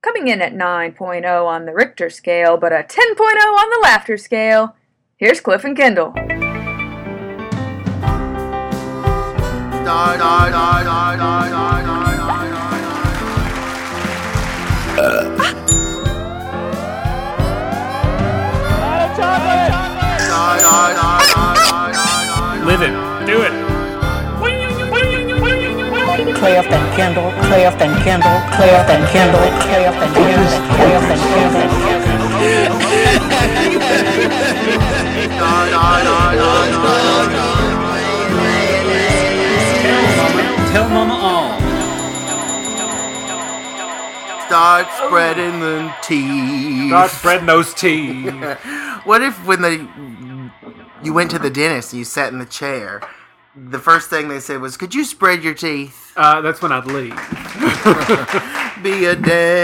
coming in at 9.0 on the Richter scale, but a 10.0 on the laughter scale. Here's Cliff and Kendall. Live it. Do it. Cliff and Kendall, Cliff and Kendall, Cliff and Kendall, Cliff and Kendall, Cliff and Kendall. Tell Mama all. Start spreading the tea. Start spreading those teeth. What if when you went to the dentist and you sat in the chair, the first thing they said was, "Could you spread your teeth?" That's when I'd leave. Be a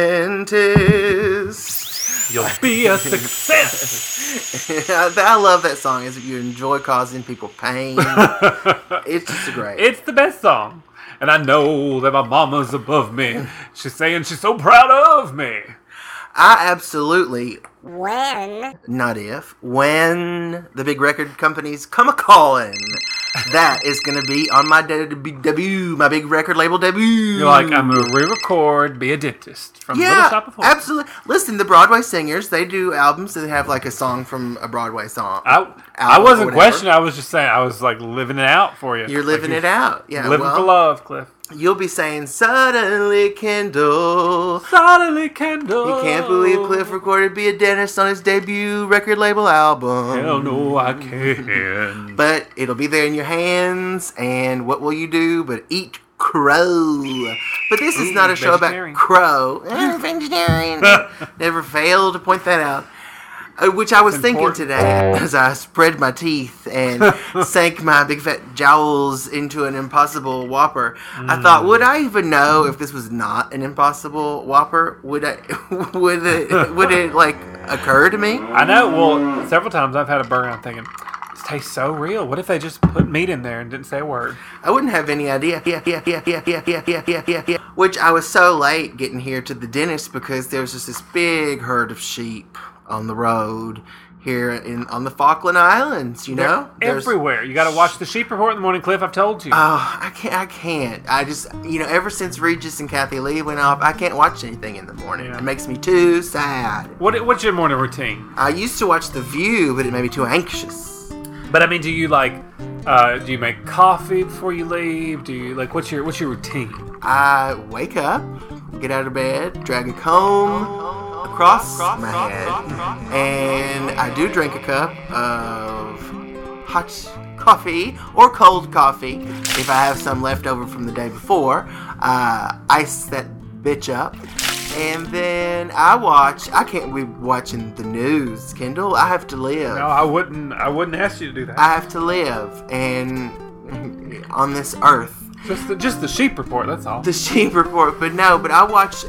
dentist. You'll be a success. I love that song. Is if you enjoy causing people pain. It's just great. It's the best song. And I know that my mama's above me. She's saying she's so proud of me. I absolutely... When? Not if. When the big record companies come a-calling. That is going to be on my debut, my big record label debut. You're like, I'm going to re-record Be a Dentist from Little Shop of Horrors. Absolutely. Listen, the Broadway singers, they do albums that have like a song from a Broadway song. I wasn't questioning. I was just saying, I was like living it out for you. You're living it out. Yeah. Living for love, Cliff. You'll be saying, "Suddenly Kendall. Suddenly Kendall. You can't believe Cliff recorded Be a Dentist on his debut record label album." Hell no, I can't. But it'll be there in your hands, and what will you do but eat crow? But this is not a show about crow. Vegetarian. Never fail to point that out. Which I was thinking today as I spread my teeth and sank my big fat jowls into an Impossible Whopper. I thought, would I even know if this was not an Impossible Whopper? Would it like occur to me? I know. Well, several times I've had a burger and I'm thinking, this tastes so real. What if they just put meat in there and didn't say a word? I wouldn't have any idea. Which I was so late getting here to the dentist because there was just this big herd of sheep on the road here on the Falkland Islands, you know? There's everywhere. You got to watch the Sheep Report in the morning, Cliff. I've told you. Oh, I can't. I just, ever since Regis and Kathy Lee went off, I can't watch anything in the morning. Yeah. It makes me too sad. What's your morning routine? I used to watch The View, but it made me too anxious. But I mean, do you do you make coffee before you leave? Do you what's your routine? I wake up, get out of bed, drag a comb across my head, and I do drink a cup of hot coffee or cold coffee if I have some left over from the day before. Ice that bitch up, and then I can't be watching the news, Kendall. I have to live. No, I wouldn't ask you to do that. I have to live and on this earth. Just the Sheep Report, that's all. The Sheep Report, but I watch,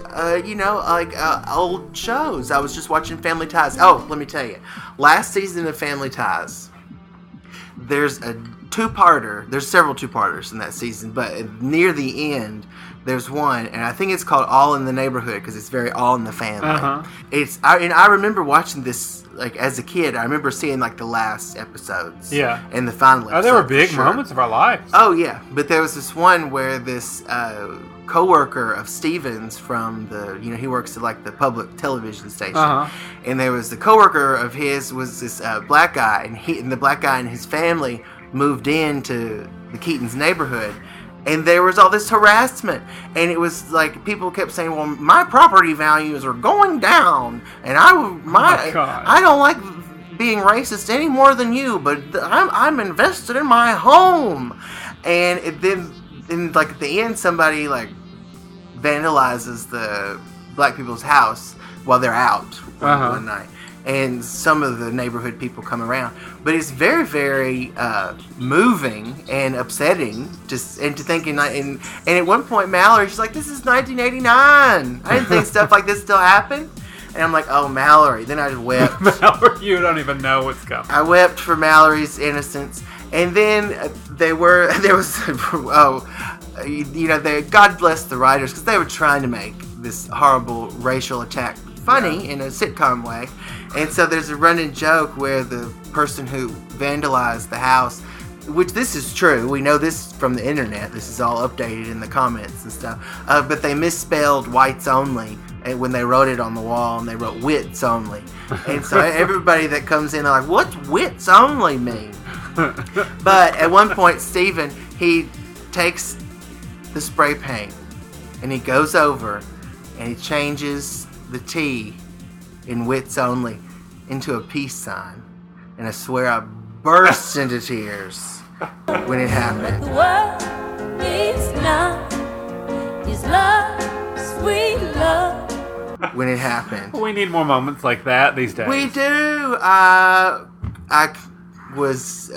old shows. I was just watching Family Ties. Oh, let me tell you. Last season of Family Ties, there's a two-parter. There's several two-parters in that season, but near the end, there's one, and I think it's called All in the Neighborhood because it's very all in the family. Uh-huh. I remember watching this as a kid. I remember seeing the last episodes. Yeah. And the final episode. Oh, they were big moments of our lives. Oh yeah, but there was this one where this co-worker of Stevens from he works at the public television station. Uh-huh. And there was the co-worker of his was this black guy, and the black guy and his family moved into the Keaton's neighborhood. And there was all this harassment. And it was people kept saying, well, my property values are going down. And I don't like being racist any more than you, but I'm invested in my home. And then at the end, somebody vandalizes the black people's house while they're out one night. And some of the neighborhood people come around. But it's very, very moving and upsetting to think. And at one point, Mallory, she's like, this is 1989. I didn't think stuff like this still happened. And I'm like, oh, Mallory. Then I just wept. Mallory, you don't even know what's coming. I wept for Mallory's innocence. And then God bless the writers, because they were trying to make this horrible racial attack funny in a sitcom way. And so there's a running joke where the person who vandalized the house, which this is true, we know this from the internet, this is all updated in the comments and stuff, but they misspelled whites only when they wrote it on the wall, and they wrote wits only. And so everybody that comes in are like, what's wits only mean? But at one point, Steven, he takes the spray paint and he goes over and he changes the T in wits only into a peace sign. And I swear I burst into tears when it happened. The world needs now is love, sweet love. When it happened. We need more moments like that these days. We do. I was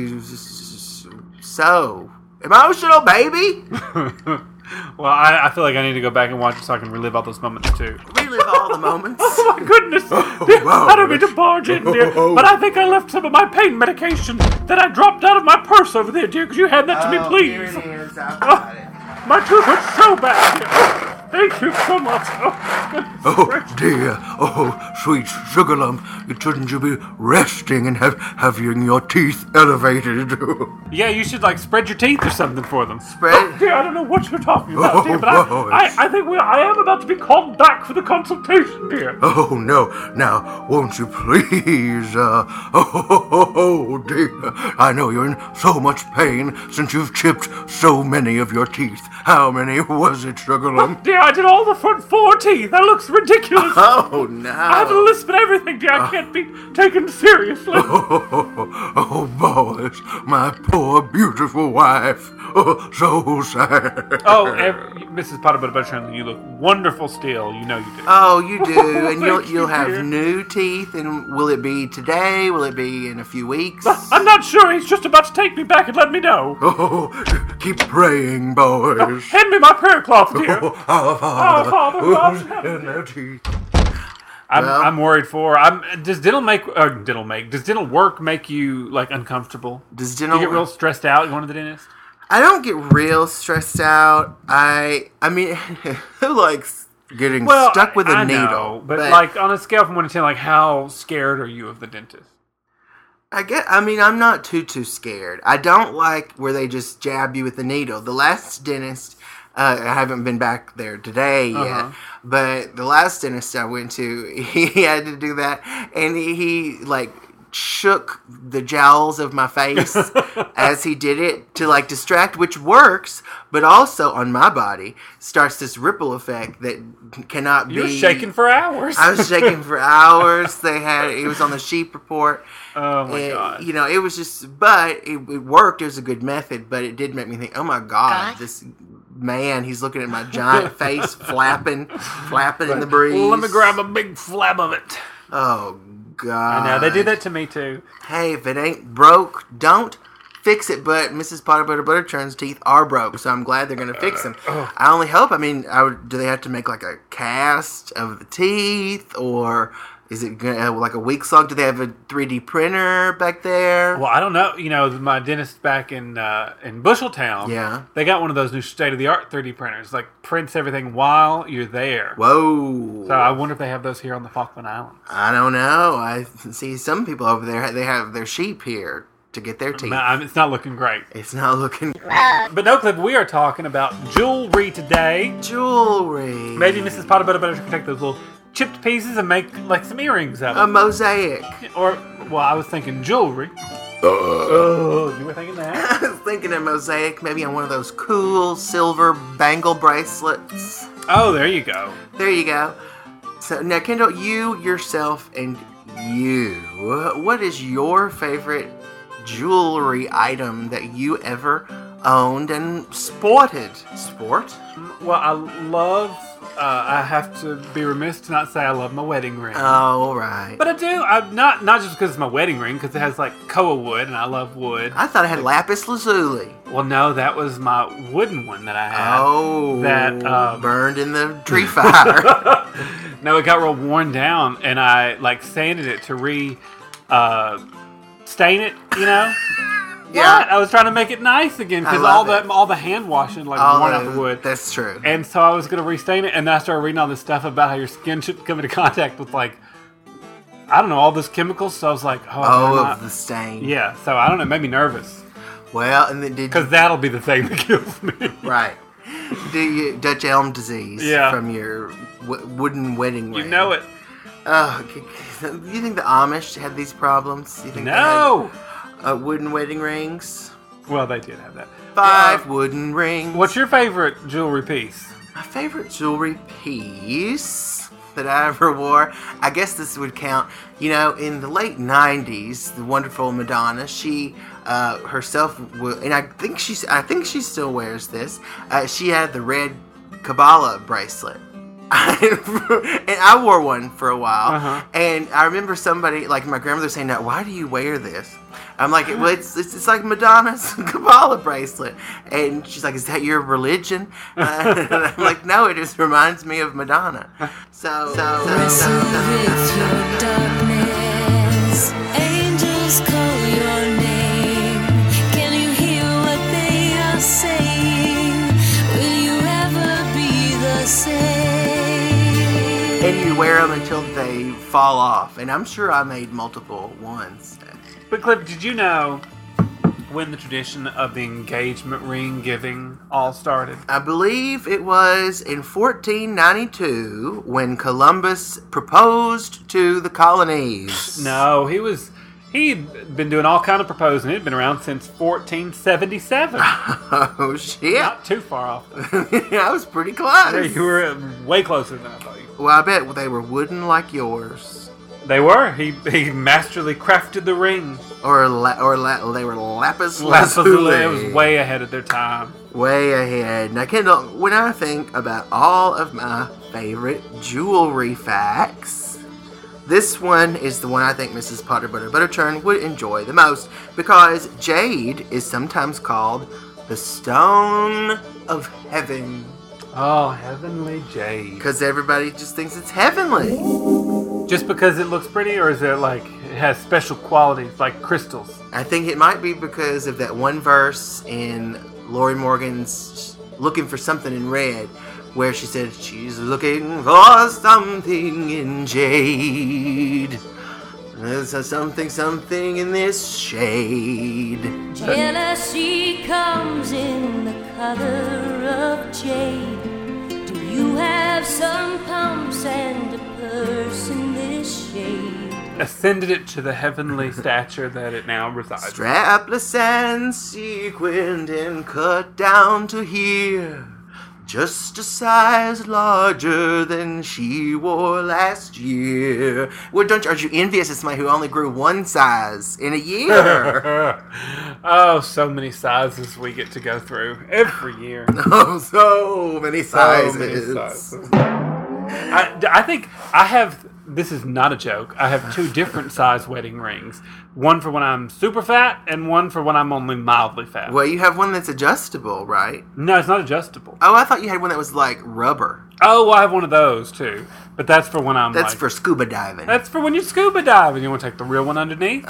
so emotional, baby. Well, I feel like I need to go back and watch it so I can relive all those moments too. Relive all the moments. Oh my goodness! I don't mean to barge in, dear, but I think I left some of my pain medication that I dropped out of my purse over there, dear. Could you hand that to me, please? Here it is. I've got it. My tooth hurts so bad, dear. Thank you so much. Oh, dear. Oh, sweet sugar lump. Shouldn't you be resting and having your teeth elevated? Yeah, you should, like, spread your teeth or something for them. Spread? Dear, I don't know what you're talking about, dear, but I think I am about to be called back for the consultation, dear. Oh, no. Now, won't you please, oh, dear. I know you're in so much pain since you've chipped so many of your teeth. How many was it, sugar lump? Dear, I did all the front 4 teeth. That looks ridiculous. Oh, no. I have a lisp and everything, dear. I can't be taken seriously. Oh, boys, my poor, beautiful wife. Oh, so sad. Oh, Mrs. Potter Butterchurn, you look wonderful still. You know you do. Oh, you do, and Thank you'll you, have dear. new teeth. And will it be today? Will it be in a few weeks? I'm not sure. He's just about to take me back and let me know. Oh, keep praying, boys. Hand me my prayer cloth, dear. Oh, our Father, Our Father, who art in who's in their teeth. I'm worried for. Does dental work make you like uncomfortable? Does Do dental you get real stressed out going to the dentist? I don't get real stressed out. I mean, who likes getting stuck with a I needle? know, but like on a scale from 1 to 10, like how scared are you of the dentist? I'm not too scared. I don't like where they just jab you with the needle. The last dentist, I haven't been back there today yet, but the last dentist I went to, he had to do that, and he like shook the jowls of my face as he did it to like distract, which works, but also on my body starts this ripple effect that cannot be. You were shaking for hours. I was shaking for hours. It was on the sheep report. Oh my god! You know, it was just, but it worked. It was a good method, but it did make me think, oh my god, this man, he's looking at my giant face flapping in the breeze. Well, let me grab a big flab of it. Oh god! I know they do that to me too. Hey, if it ain't broke, don't fix it. But Mrs. Potter Butterchurn's teeth are broke, so I'm glad they're gonna fix them. I only hope. I mean, do they have to make like a cast of the teeth, or is it like a week's long? Do they have a 3D printer back there? Well, I don't know. You know, my dentist back in Busheltown, Yeah. they got one of those new state-of-the-art 3D printers. Like, prints everything while you're there. Whoa. So I wonder if they have those here on the Falkland Islands. I don't know. I see some people over there, they have their sheep here to get their teeth. It's not looking great. It's not looking... But no, Cliff, we are talking about jewelry today. Jewelry. Maybe Mrs. Potter Butter can take those little chipped pieces and make like some earrings out A of them. mosaic. Or, well, I was thinking jewelry. Oh, you were thinking that? I was thinking a mosaic, maybe on one of those cool silver bangle bracelets. Oh, there you go. There you go. So now, Kendall, you yourself and you, what is your favorite jewelry item that you ever owned and sported? Sport? Well, I love... I have to be remiss to not say I love my wedding ring. Oh, right. But I do. I'm not just because it's my wedding ring, because it has like koa wood, and I love wood. I thought it had lapis lazuli. Well, no, that was my wooden one that I had. Oh, that burned in the tree fire. No, it got real worn down, and I like sanded it to stain it, you know. Yeah. I was trying to make it nice again because I love it. all the hand washing like worn out the wood. That's true. And so I was going to restain it, and then I started reading all this stuff about how your skin should come into contact with, like, I don't know, all this chemicals. So I was like, of the stain. Yeah, so I don't know, it made me nervous. Well, and then Because that'll be the thing that kills me. Right. Do you Dutch elm disease from your wooden wedding ring? You know it. Oh, do you think the Amish had these problems? Do you think No! they had wooden wedding rings? Well, they did have that. 5 wooden rings. What's your favorite jewelry piece? My favorite jewelry piece that I ever wore? I guess this would count. You know, in the late 90s, the wonderful Madonna, she herself, and I think she still wears this. She had the red Kabbalah bracelet. And I wore one for a while, and I remember somebody, like my grandmother, saying, "Now, why do you wear this?" I'm like, "Well, it's like Madonna's Kabbalah bracelet," and she's like, "Is that your religion?" And I'm like, "No, it just reminds me of Madonna." So. With your darkness, angels call your name. Can you hear what they are saying? Will you ever be the same? And you wear them until they fall off. And I'm sure I made multiple ones. But Cliff, did you know when the tradition of the engagement ring giving all started? I believe it was in 1492 when Columbus proposed to the colonies. No, he'd been doing all kind of proposing. He'd been around since 1477. Oh, shit. Not too far off. I was pretty close. You were way closer than I thought you were. Well, I bet they were wooden like yours. They were. He masterly crafted the ring. They were lapis Lazuli. It lazuli. was way ahead of their time. Way ahead. Now, Kendall, when I think about all of my favorite jewelry facts, this one is the one I think Mrs. Potter Butter Butterchurn would enjoy the most because jade is sometimes called the stone of heaven. Oh, heavenly jade. Because everybody just thinks it's heavenly. Just because it looks pretty, or is it like it has special qualities like crystals? I think it might be because of that one verse in Lori Morgan's Looking for Something in Red, where she said she's looking for something in jade. There's something in this shade. Jealousy comes in the color of jade. Do you have some pumps and a purse in this shade? Ascended it to the heavenly stature that it now resides. Strapless and sequined and cut down to here. Just a size larger than she wore last year. Well, aren't you envious of somebody who only grew one size in a year? Oh, so many sizes we get to go through every year. Oh, so many sizes. So many sizes. I think I have, this is not a joke, I have 2 different size wedding rings. One for when I'm super fat and one for when I'm only mildly fat. Well, you have one that's adjustable, right? No, it's not adjustable. Oh, I thought you had one that was like rubber. Oh, well, I have one of those too. But that's for when I'm That's for scuba diving. That's for when you scuba dive and you want to take the real one underneath.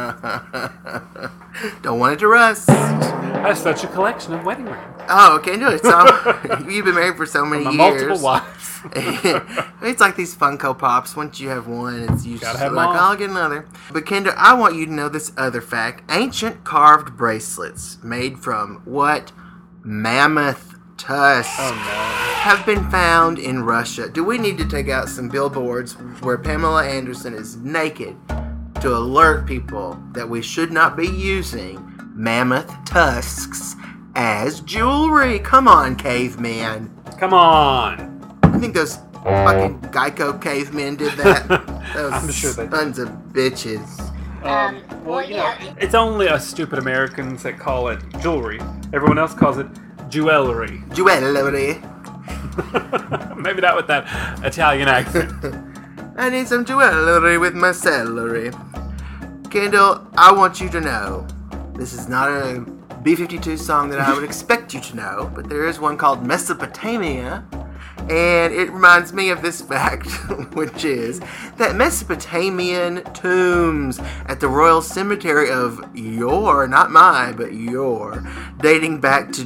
Don't want it to rust. I have such a collection of wedding rings. Oh, okay, no, it's all, you've been married for so many My years. multiple wives. It's like these Funko Pops. Once you have one, it's usually Gotta have like, them all. I'll get another. But Kendra, I want you to know this other fact. Ancient carved bracelets made from what? Mammoth tusks have been found in Russia. Do we need to take out some billboards where Pamela Anderson is naked to alert people that we should not be using mammoth tusks as jewelry? Come on, caveman. Come on. I think those fucking Geico cavemen did that. Those I'm sure they did. sons of bitches. Well, you know, it's only us stupid Americans that call it jewelry. Everyone else calls it jewelry. Jewelry. Maybe not with that Italian accent. I need some jewelry with my celery. Kendall, I want you to know, this is not a B-52 song that I would expect you to know, but there is one called Mesopotamia, And it reminds me of this fact, which is that Mesopotamian tombs at the Royal Cemetery of not my, but dating back to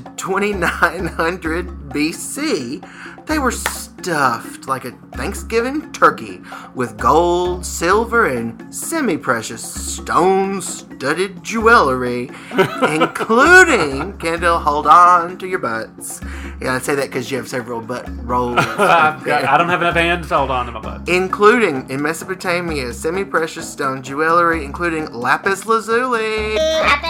2900 BC, they were stuffed like a Thanksgiving turkey with gold, silver, and semi-precious stone-studded jewelry, including, Kendall, hold on to your butts. Yeah, I say that because you have several butt rolls. I don't have enough hands to hold on to my butt. Including, in Mesopotamia, semi-precious stone jewelry, including lapis lazuli,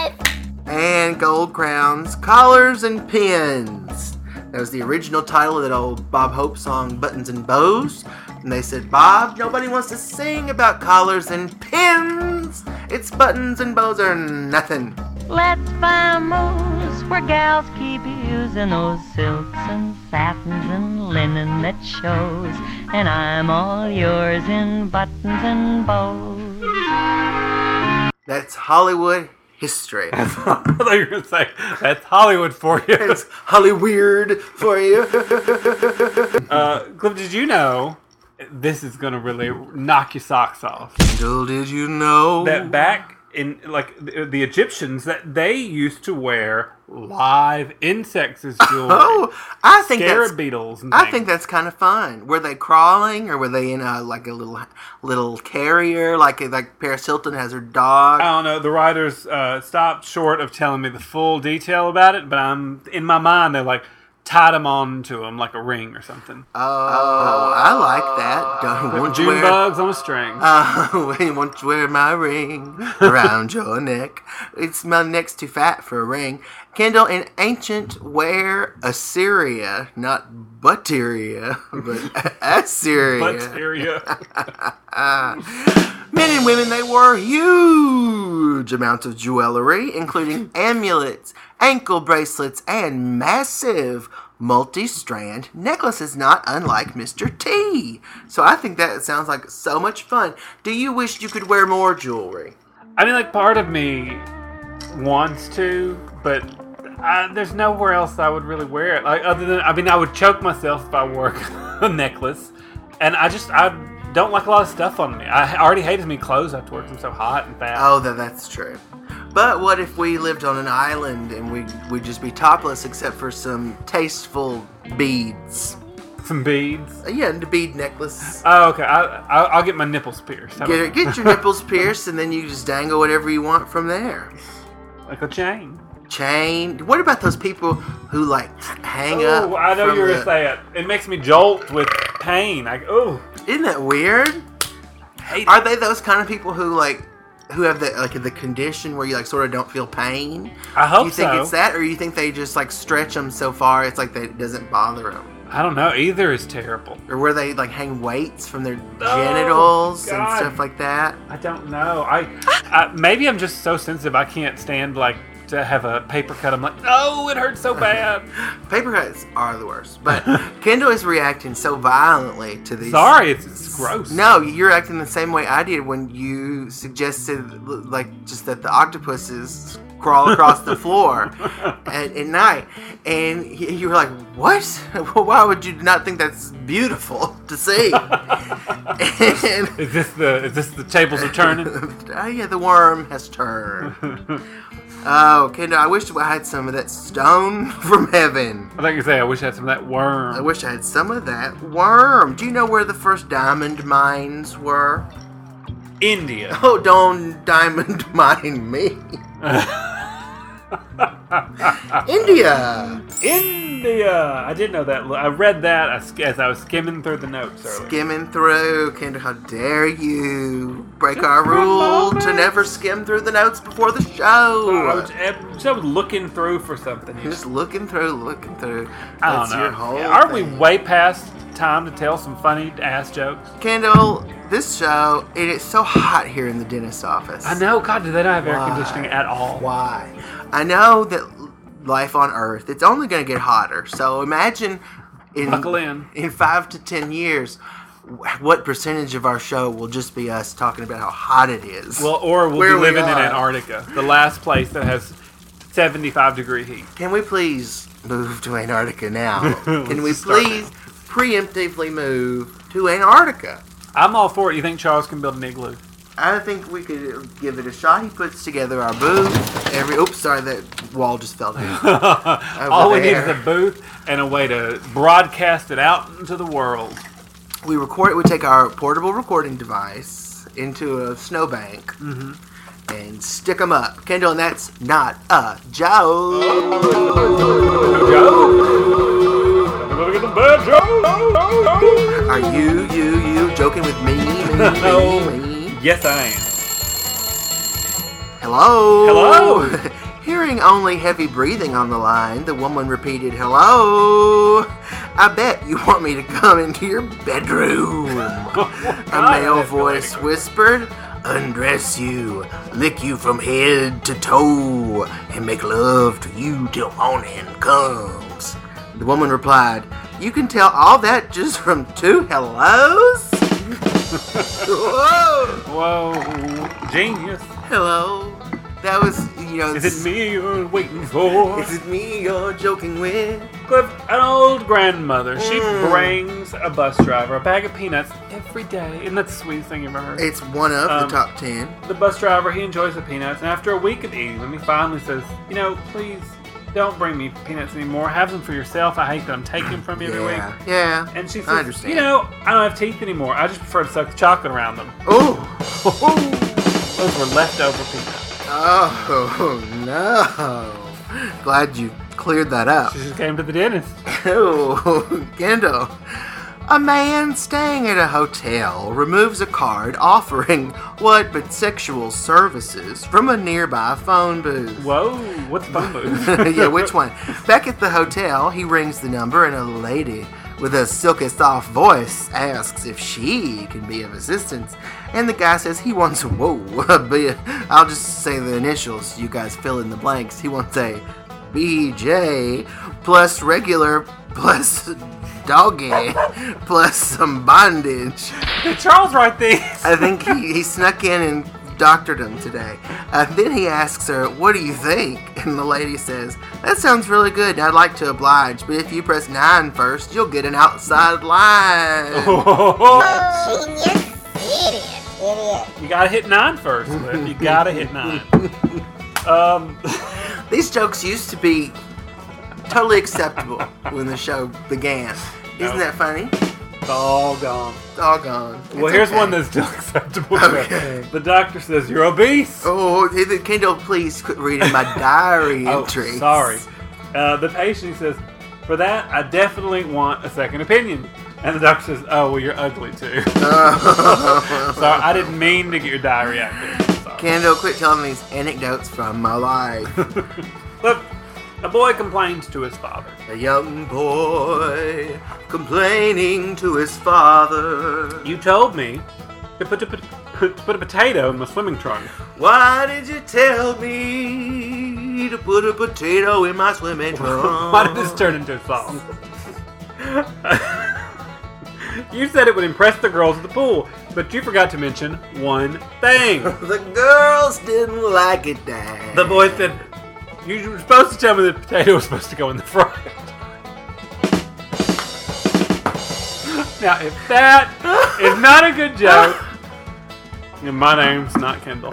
and gold crowns, collars, and pins. That was the original title of that old Bob Hope song, Buttons and Bows. And they said, Bob, nobody wants to sing about collars and pins. It's buttons and bows or nothing. Let's vamos where gals keep using those silks and satins and linen that shows. And I'm all yours in buttons and bows. That's Hollywood history. I thought you were going to say, that's Hollywood for you. It's Hollyweird for you. Cliff, did you know, this is going to really knock your socks off, Little did you know that back in, like, the Egyptians, that they used to wear live insects as jewelry. Oh, I think Scarab that's beetles and things. I think that's kind of fun. Were they crawling, or were they in a little carrier, like Paris Hilton has her dog? I don't know. The writers stopped short of telling me the full detail about it, but in my mind, they're like, tied them on to them like a ring or something. Oh, I like that. June bugs on a string. Won't you wear my ring around your neck? It's my neck's too fat for a ring. Kendall, in ancient where Assyria, not Butteria, but Assyria. Butteria. Men and women, they wore huge amounts of jewelry, including amulets, ankle bracelets, and massive multi-strand necklaces, not unlike Mr. T. So I think that sounds like so much fun. Do you wish you could wear more jewelry? I mean, like, part of me wants to, but there's nowhere else I would really wear it. Like, other than, I would choke myself if I wore a necklace. And I don't like a lot of stuff on me. I already hate me clothes afterwards. I'm so hot and fat. Oh, that's true. But what if we lived on an island and we'd just be topless except for some tasteful beads? Some beads? Yeah, the bead necklace. Oh, okay. I'll get my nipples pierced. Get your nipples pierced, and then you just dangle whatever you want from there. Like a chain. What about those people who, like, hang up? Oh, I know you were going to say it. It makes me jolt with pain. Isn't that weird? Are they those kind of people who have the condition where you sort of don't feel pain? I hope so. You think it's that, or you think they just stretch them so far it's like that it doesn't bother them? I don't know. Either is terrible. Or where they hang weights from their genitals and stuff like that? I don't know. Maybe I'm just so sensitive I can't stand to have a paper cut. I'm like, oh, it hurts so bad. Paper cuts are the worst. But Kendall is reacting so violently to these. Sorry, it's gross. No, you're acting the same way I did when you suggested just that the octopuses crawl across the floor at night. And you were like, what? Why would you not think that's beautiful to see? Is this the tables are turning? Yeah, the worm has turned. Oh, Kendall, I wish I had some of that stone from heaven. I think you say I wish I had some of that worm. I wish I had some of that worm. Do you know where the first diamond mines were? India. Oh, don't diamond mine me. India. I did know that. I read that as I was skimming through the notes earlier. Skimming through. Kendall, how dare you break our rule to never skim through the notes before the show. I was looking through for something. Just looking through. I don't know. Your whole Aren't we thing. way past time to tell some funny ass jokes? Kendall, this show, it is so hot here in the dentist's office. I know. God, do they not have air conditioning at all? Why? I know that life on Earth, it's only going to get hotter. So imagine Buckle in 5 to 10 years, what percentage of our show will just be us talking about how hot it is. Well, or we'll Where be we living in are. Antarctica, the last place that has 75-degree heat. Can we please move to Antarctica now? Can we just start please preemptively move to Antarctica. I'm all for it. You think Charles can build an igloo? I think we could give it a shot. He puts together our booth. Oops, sorry, that wall just fell down. All we need is a booth and a way to broadcast it out into the world. We record it. We take our portable recording device into a snowbank and stick them up. Kendall, and that's not a joke. Look at the bad joke. Are you joking with me? Me? Yes, I am. Hello. Hearing only heavy breathing on the line, the woman repeated, "Hello. I bet you want me to come into your bedroom." A male voice whispered, "Undress you, lick you from head to toe, and make love to you till morning comes." The woman replied, "You can tell all that just from 2 hellos?" Whoa, genius. Hello. That was, Is it me you're waiting for? Is it me you're joking with? Cliff, an old grandmother. She brings a bus driver a bag of peanuts every day. Isn't that the sweetest thing you've ever heard? It's one of the top 10. The bus driver, he enjoys the peanuts, and after a week of eating them, he finally says, please don't bring me peanuts anymore. Have them for yourself. I hate that I'm taking them from you every week. Yeah. And she says, I understand. I don't have teeth anymore. I just prefer to suck the chocolate around them. Oh. Those were leftover peanuts. Oh, no. Glad you cleared that up. She just came to the dentist. Oh, Kendall. A man staying at a hotel removes a card offering what but sexual services from a nearby phone booth. Whoa, what's phone booth? Yeah, which one? Back at the hotel, he rings the number and a lady with a silky soft voice asks if she can be of assistance. And the guy says he wants, I'll just say the initials, you guys fill in the blanks. He wants a BJ plus regular plus doggy plus some bondage. Did Charles write these? I think he snuck in and doctored him today. Then he asks her, "What do you think?" And the lady says, "That sounds really good and I'd like to oblige, but if you press 9 first, you'll get an outside line." Genius. Idiot. You gotta hit 9 first, Cliff. You gotta hit 9. These jokes used to be totally acceptable when the show began. Isn't that funny? It's all gone. All gone. Well, here's one that's still acceptable. Okay. The doctor says you're obese. Oh, Kendall, please quit reading my diary entries. Oh, sorry. The patient says, "For that, I definitely want a second opinion." And the doctor says, "Oh, well, you're ugly too." Sorry, I didn't mean to get your diary out there. Sorry. Kendall, quit telling these anecdotes from my life. Look, a boy complains to his father. A young boy complaining to his father. "You told me to put a potato in my swimming trunk." Why did you tell me to put a potato in my swimming trunk? Why did this turn into a song? You said it would impress the girls at the pool, but you forgot to mention one thing. The girls didn't like it, Dad. The boy said, "You were supposed to tell me the potato was supposed to go in the front." Now, if that is not a good joke, then my name's not Kendall.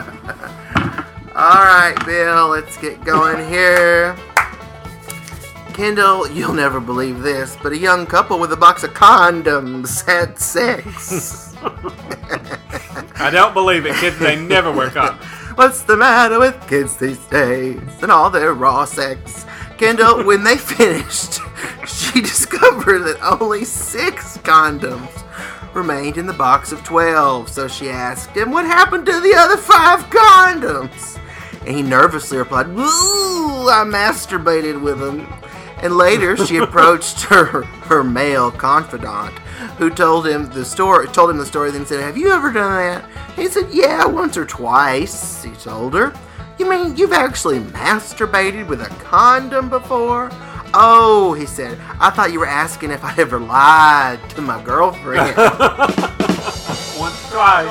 Alright, Bill, let's get going here. Kendall, you'll never believe this, but a young couple with a box of condoms had sex. I don't believe it. Kids, they never wear condoms. What's the matter with kids these days and all their raw sex? Kendall, when they finished, she discovered that only 6 condoms remained in the box of 12. So she asked him, "What happened to the other 5 condoms?" And he nervously replied, "Ooh, I masturbated with them." And later, she approached her male confidant, who told him the story. Then said, "Have you ever done that?" He said, "Yeah, once or twice." He told her, "You mean you've actually masturbated with a condom before?" "Oh," he said, "I thought you were asking if I'd ever lied to my girlfriend." Once, twice.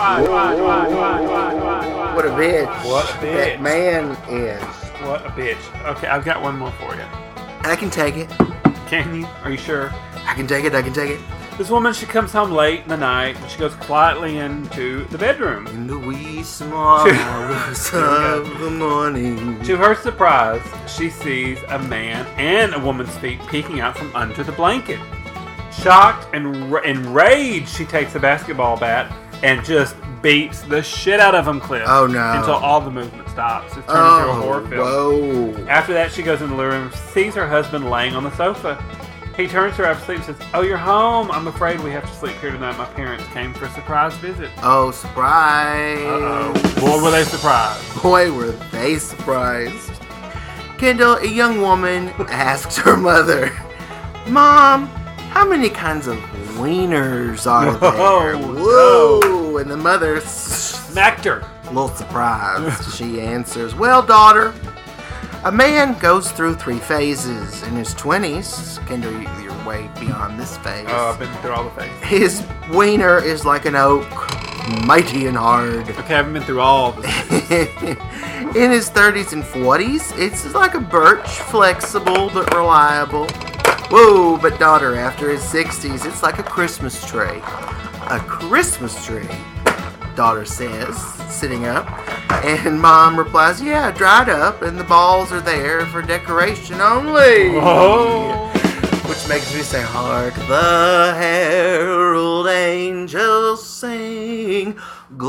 What a bitch. What a bitch. That man is. What a bitch. Okay, I've got one more for you. I can take it. Can you? Are you sure? I can take it. This woman, she comes home late in the night, and she goes quietly into the bedroom. In the wee small hours of the morning. To her surprise, she sees a man and a woman's feet peeking out from under the blanket. Shocked and enraged, she takes a basketball bat and just beats the shit out of him, Cliff. Oh, no. Until all the movement stops. It's turned into a horror film. Whoa. After that, she goes in the living room, sees her husband laying on the sofa. He turns to her after sleep and says, "Oh, you're home. I'm afraid we have to sleep here tonight. My parents came for a surprise visit." Oh, surprise. Uh-oh. Boy, were they surprised. Boy, were they surprised. Kendall, a young woman, asks her mother, "Mom, how many kinds of wieners are there?" Whoa. And the mother Smacked her. a little surprised. She answers, "Well, daughter, a man goes through 3 phases. In his 20s, Kendall, you're way beyond this phase. Oh, I've been through all the phases. His wiener is like an oak, mighty and hard. Okay, I haven't been through all the phases. In his 30s and 40s, it's like a birch, flexible but reliable. Whoa, but daughter, after his 60s, it's like a Christmas tree. A Christmas tree, daughter says, sitting up. And mom replies, "Yeah, dried up, and the balls are there for decoration only." Oh. Which makes me say, "Hark the herald angels sing,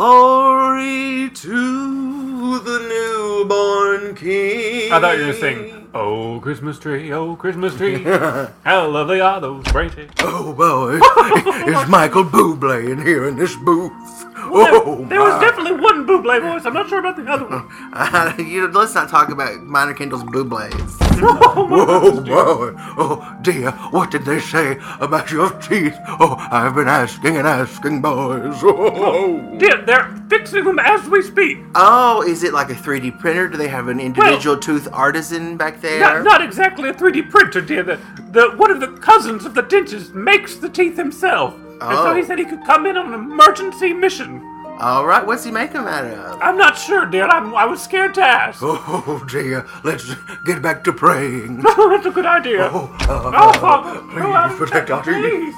glory to the newborn king." I thought you were going to sing, "Oh, Christmas tree, how lovely are those branches." Oh, boy, it's Michael Bublé in here in this booth. Well, there was definitely one Bublé voice. I'm not sure about the other one. Let's not talk about Minor Kendall's Bublés. Whoa, boy. Oh, dear, what did they say about your teeth? Oh, I've been asking and asking, boys. Oh. Dear, they're fixing them as we speak. Oh, is it like a 3D printer? Do they have an individual tooth artisan back there? Not exactly a 3D printer, dear. One of the cousins of the dentist makes the teeth himself. And so he said he could come in on an emergency mission. All right, what's he make them out of? I'm not sure, dear. I was scared to ask. Oh, dear, let's get back to praying. That's a good idea. Father, please protect our teeth.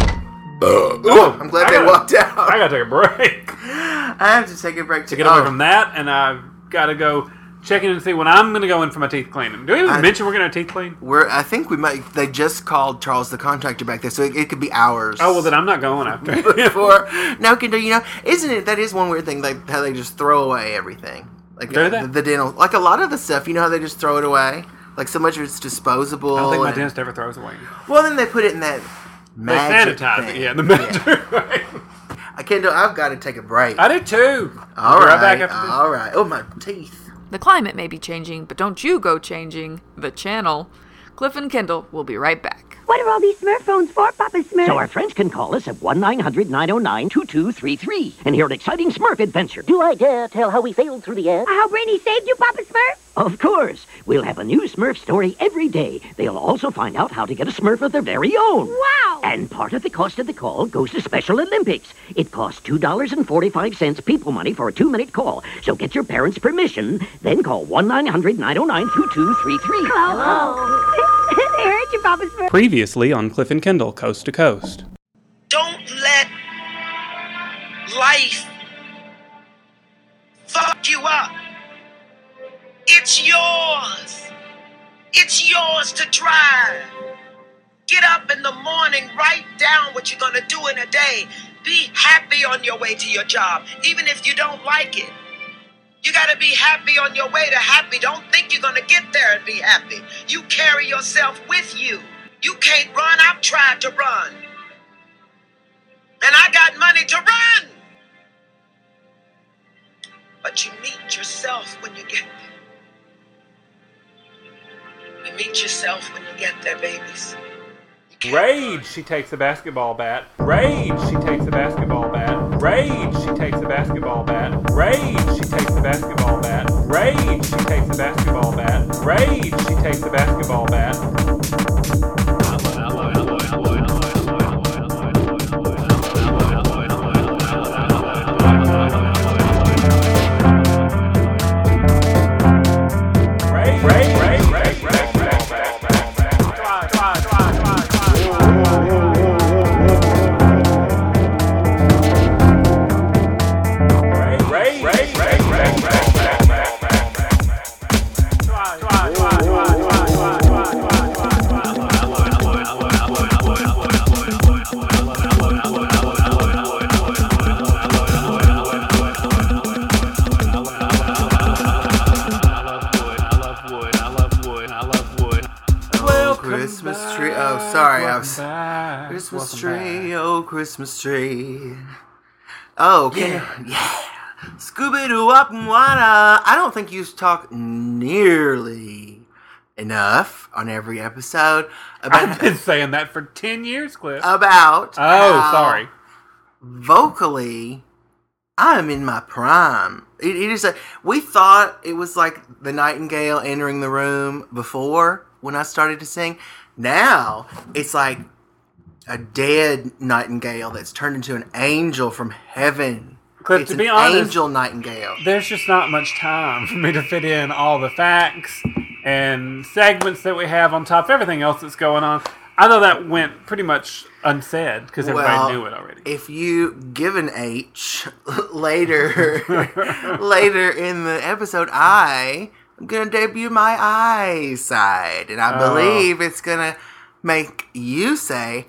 I'm glad they walked out. I gotta take a break. I have to take a break to get away from that, and I've gotta go check in and see when I'm going to go in for my teeth cleaning. Do we even mention we're going to teeth clean? I think we might. They just called Charles the contractor back there, so it could be hours. Oh, well, then I'm not going after. Now, isn't it? That is one weird thing, like how they just throw away everything. Like the dental, like a lot of the stuff. You know how they just throw it away? Like so much of it's disposable. I don't think my dentist ever throws away. Well, then they put it in that magic they sanitize thing. it, yeah, the magic. Yeah. Kendall, I've got to take a break. I do too. All right back after this. All right. Oh, my teeth. The climate may be changing, but don't you go changing the channel. Cliff and Kendall will be right back. What are all these Smurf phones for, Papa Smurf? So our friends can call us at 1-900-909-2233 and hear an exciting Smurf adventure. Do I dare tell how we sailed through the air? How Brainy saved you, Papa Smurf? Of course. We'll have a new Smurf story every day. They'll also find out how to get a Smurf of their very own. Wow! And part of the cost of the call goes to Special Olympics. It costs $2.45 people money for a 2-minute call. So get your parents' permission, then call 1-900-909-2233. Hello. They heard you, Papa Smurf. Previously on Cliff and Kendall, Coast to Coast. Don't let life fuck you up. It's yours. It's yours to drive. Get up in the morning, write down what you're going to do in a day. Be happy on your way to your job, even if you don't like it. You got to be happy on your way to happy. Don't think you're going to get there and be happy. You carry yourself with you. You can't run. I've tried to run. And I got money to run. But you meet yourself when you get there. You meet yourself when you get there, babies. Rage, she takes a basketball bat. Rage, she takes a basketball bat. Rage, she takes a basketball bat. Rage, she takes a basketball bat. Rage, she takes a basketball bat. Rage, she takes a basketball bat. Christmas Welcome tree, back. oh Christmas tree. Oh, yeah. Scooby-Doo-Wop and Wada. I don't think you talk nearly enough on every episode about I've been saying that for 10 years, Cliff. about how sorry. vocally I'm in my prime. It is we thought it was like the nightingale entering the room before when I started to sing. Now it's like a dead nightingale that's turned into an angel from heaven. Cliff, It's to be an honest, angel nightingale. There's just not much time for me to fit in all the facts and segments that we have on top of everything else that's going on. I know that went pretty much unsaid because everybody knew it already. If you give an H later in the episode, I'm going to debut my I side. And I believe it's going to make you say,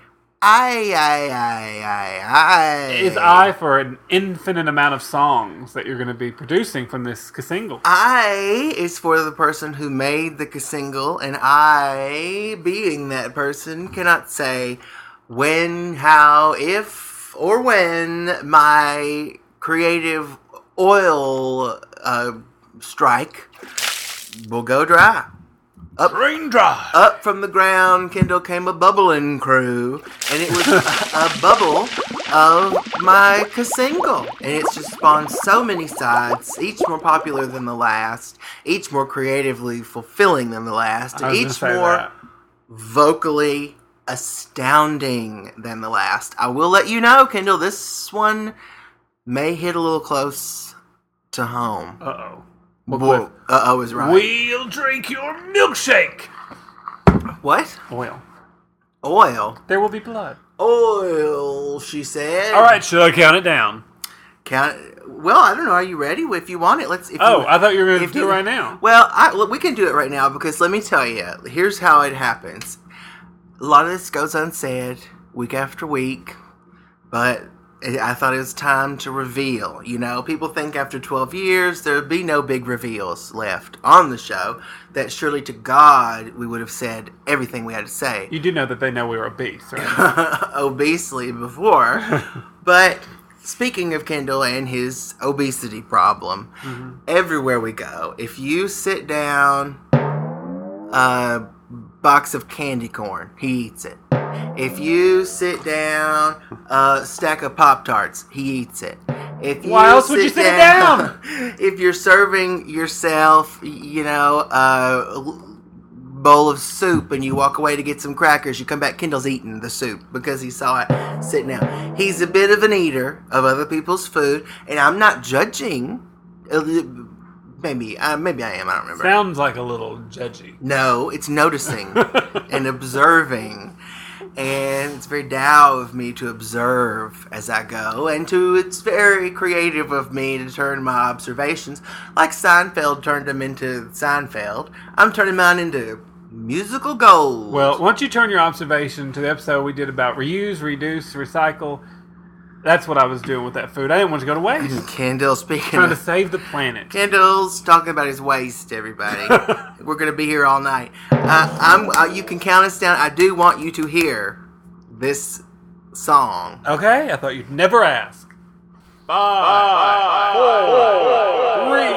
I. Is I for an infinite amount of songs that you're going to be producing from this single. I is for the person who made the single, and I, being that person, cannot say when, how, if, or when my creative oil strike will go dry. Drain dry. Up from the ground, Kendall came a bubbling crew, and it was a bubble of my single. And it's just spawned so many sides, each more popular than the last, each more creatively fulfilling than the last, and each more vocally astounding than the last. I will let you know, Kendall, this one may hit a little close to home. Uh-oh. Whoa. Uh-oh is right. We'll drink your milkshake. What? Oil. Oil? There will be blood. Oil, she said. All right, should I count it down? Well, I don't know. Are you ready? If you want it, let's... I thought you were going to do it right now. Well, we can do it right now because let me tell you. Here's how it happens. A lot of this goes unsaid week after week, but I thought it was time to reveal. You know, people think after 12 years there would be no big reveals left on the show. That surely to God we would have said everything we had to say. You do know that they know we were obese, right? Obesely before. But speaking of Kendall and his obesity problem, everywhere we go, if you sit down, a box of candy corn, he eats it. If you sit down, a stack of Pop-Tarts, he eats it. If you Why else would you sit it down? If you're serving yourself, you know, a bowl of soup and you walk away to get some crackers, you come back, Kendall's eating the soup because he saw it sitting down. He's a bit of an eater of other people's food, and I'm not judging. Maybe I am, I don't remember. Sounds like a little judgy. No, it's noticing and observing. And it's very Tao of me to observe as I go, and it's very creative of me to turn my observations, like Seinfeld turned them into Seinfeld, I'm turning mine into musical gold. Well, once you turn your observation to the episode we did about reuse, reduce, recycle, that's what I was doing with that food. I didn't want to go to waste. Kendall, speaking trying to save the planet. Kendall's talking about his waste, everybody. We're going to be here all night. You can count us down. I do want you to hear this song. Okay, I thought you'd never ask. 5, 4, 3,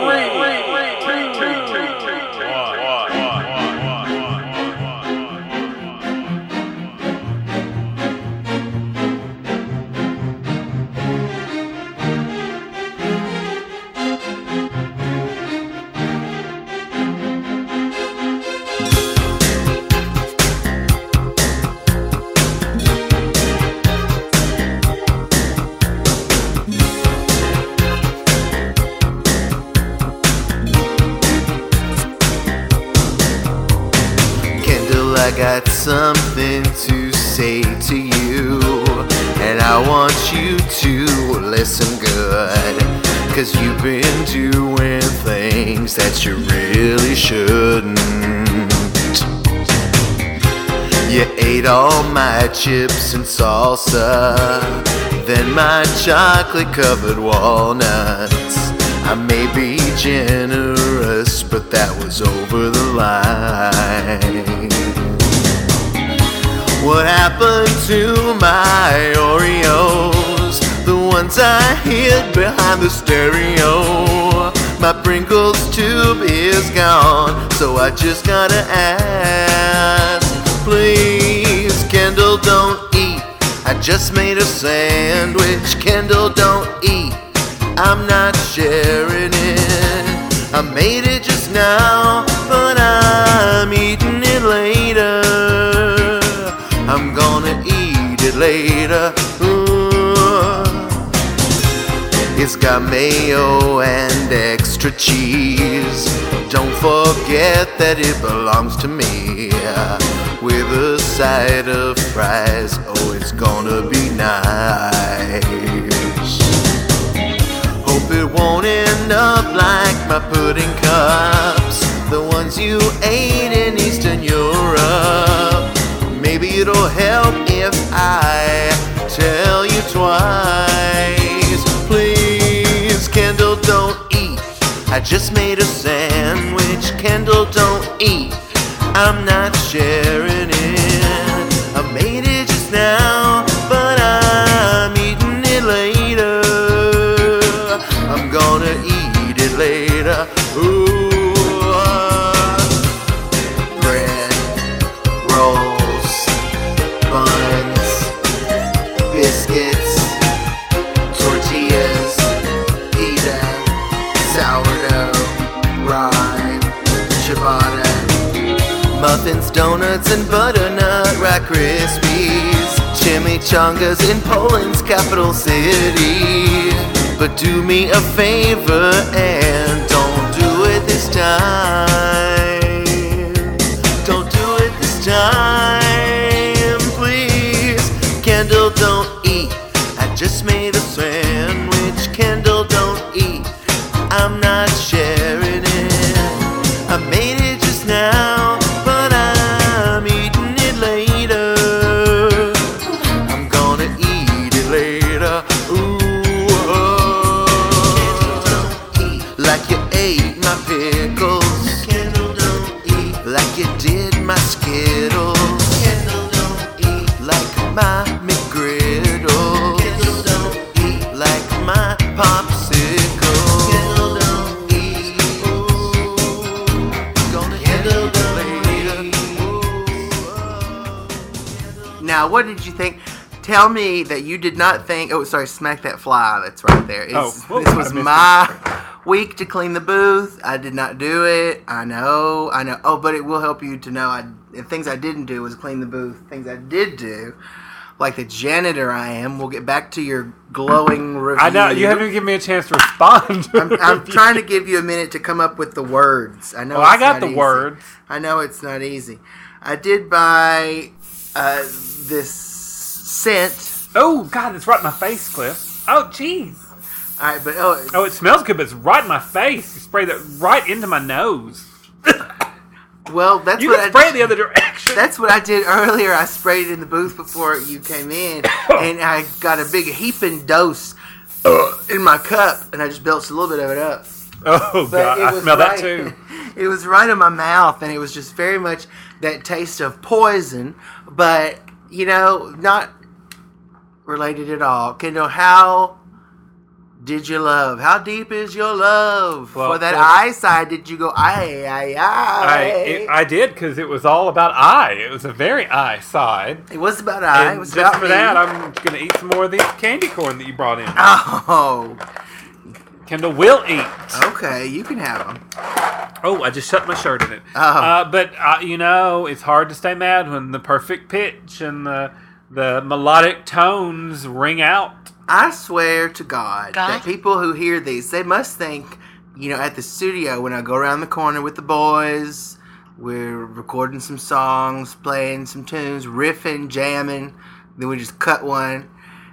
I got something to say to you, and I want you to listen good, 'cause you've been doing things that you really shouldn't. You ate all my chips and salsa, then my chocolate-covered walnuts. I may be generous, but that was over the line. What happened to my Oreos? The ones I hid behind the stereo. My Pringles tube is gone, so I just gotta ask. Please, Kendall, don't eat. I just made a sandwich. Kendall, don't eat. I'm not sharing it. I made it just now, but I'm eating it later. I'm gonna eat it later. Ooh. It's got mayo and extra cheese. Don't forget that it belongs to me. With a side of fries, oh, it's gonna be nice. Hope it won't end up like my pudding cups, the ones you ate in Eastern Europe. Maybe it'll help if I tell you twice. Please, Kendall, don't eat. I just made a sandwich. Kendall, don't eat. I'm not sharing it. I made it just now, but I'm eating it later. I'm gonna eat it later. Ooh, bread, rolls, buns, biscuits, tortillas, pita, sourdough, rye, ciabatta, muffins, donuts, and butternut Rice Krispies, chimichangas in Poland's capital city. But do me a favor and don't do it this time. Don't do it this time, please. Kendall, don't eat. I just made a sandwich. Kendall, don't eat. I'm not sharing it. I made it just now, but I'm eating it later. I'm gonna eat it later. Ooh. Like you ate my pickles. Kendall, don't eat. Like you did my Skittles. Kendall, don't eat. Like my McGriddles. Kendall, don't eat. Like my popsicles. Kendall, don't eat. Ooh. Gonna Kendall, don't eat. Now, what did you think? Tell me that you did not think. Oh, sorry, smack that fly. That's right there. This was my week to clean the booth. I did not do it. I know. Oh, but it will help you to know. Things I didn't do was clean the booth. Things I did do, like the janitor I am. We'll get back to your glowing review. I know you haven't given me a chance to respond. I'm trying to give you a minute to come up with the words. I know. I got the words. I know it's not easy. I did buy this scent. Oh God, it's right in my face, Cliff. Oh jeez. All right, but it smells good, but it's right in my face. You sprayed it right into my nose. Well, that's you what can spray it the other direction. That's what I did earlier. I sprayed it in the booth before you came in, and I got a big heaping dose in my cup, and I just belched a little bit of it up. Oh God, I smell that too. It was right in my mouth, and it was just very much that taste of poison, but not related at all. Kendall, how did you love? How deep is your love for that eye side? Did you go I? I did, because it was all about I. It was a very I side. It was about I. And it was just about for me. that, I'm going to eat some more of these candy corn that you brought in. Oh. Kendall will eat. Okay, you can have them. Oh, I just shut my shirt in it. Oh. But it's hard to stay mad when the perfect pitch and the melodic tones ring out. I swear to God that people who hear these, they must think, at the studio when I go around the corner with the boys, we're recording some songs, playing some tunes, riffing, jamming, then we just cut one.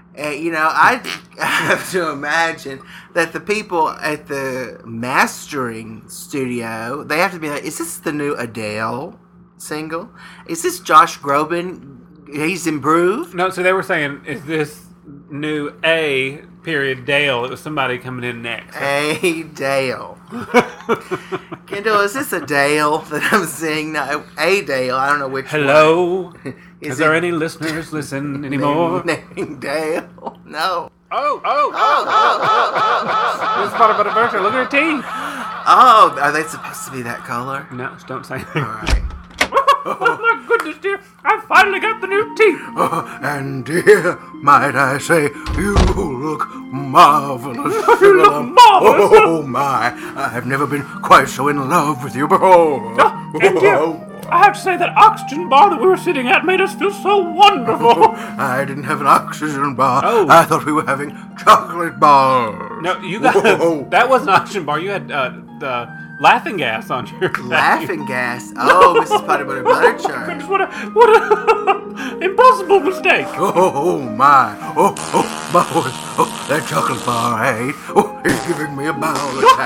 I have to imagine that the people at the mastering studio, they have to be like, is this the new Adele single? Is this Josh Groban? He's improved? No, so they were saying, is this knew A period Dale. It was somebody coming in next. A Dale. Kendall, is this a Dale that I'm seeing now? A Dale, I don't know which Hello? one. Is there any listeners listen anymore? Naming Dale? No. Oh. This is part of a virtual. Look at her teeth. Oh, are they supposed to be that color? No, don't say anything. All right. Oh my goodness, dear! I finally got the new teeth. And dear, might I say, you look marvelous. You look marvelous. Oh my, I've never been quite so in love with you before. And dear, I have to say that oxygen bar that we were sitting at made us feel so wonderful. I didn't have an oxygen bar. Oh. I thought we were having chocolate bars. No, you got that wasn't an oxygen bar. You had the laughing gas on your Laughing gas? Oh, Mrs. Potty Butter Butterchurch. Goodness, what a impossible mistake. Oh my. Oh, that chocolate bar, eh? Oh, it's giving me a bowel attack.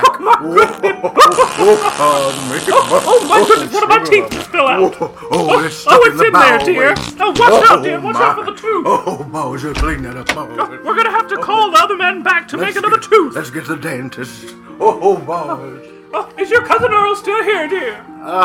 Pardon me. Oh my goodness, one of my teeth just fell out. It's stuck it's in there, dear. Oh, watch out, dear. Watch out for the tooth. Oh, Bowser, clean that up, Bowser. We're gonna have to call the other man back to make another tooth. Let's get the dentist. Oh, Bowser. Oh, is your cousin Earl still here, dear?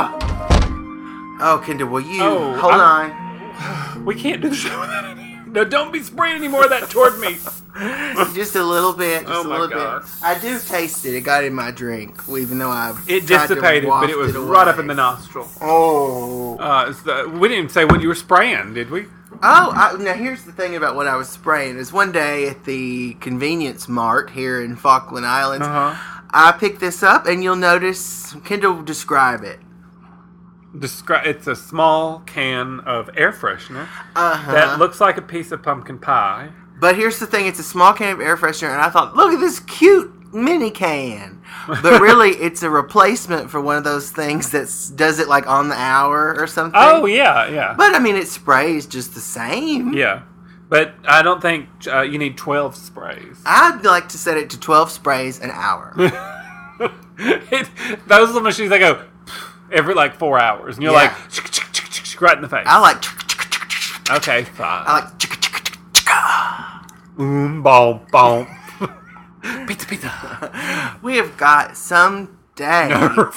Oh, Kendall, will you hold on? We can't do the show without it. No, don't be spraying any more of that toward me. Just a little bit. Just Oh a my little God. bit. I do taste it. It got in my drink, even though It dissipated, but it was right up in the nostril. Oh. We didn't even say what you were spraying, did we? Oh, now here's the thing about what I was spraying. Is one day at the convenience mart here in Falkland Islands, I picked this up, and you'll notice, Kendall, describe it. It's a small can of air freshener that looks like a piece of pumpkin pie. But here's the thing, it's a small can of air freshener, and I thought, look at this cute mini can. But really, it's a replacement for one of those things that does it like on the hour or something. Oh, yeah. But, I mean, it sprays just the same. Yeah. But I don't think you need 12 sprays. I'd like to set it to 12 sprays an hour. Those are the machines that go every like 4 hours. And you're like, right in the face. I like... Okay, fine. I like... Boom, boom. Pizza. We have got some day.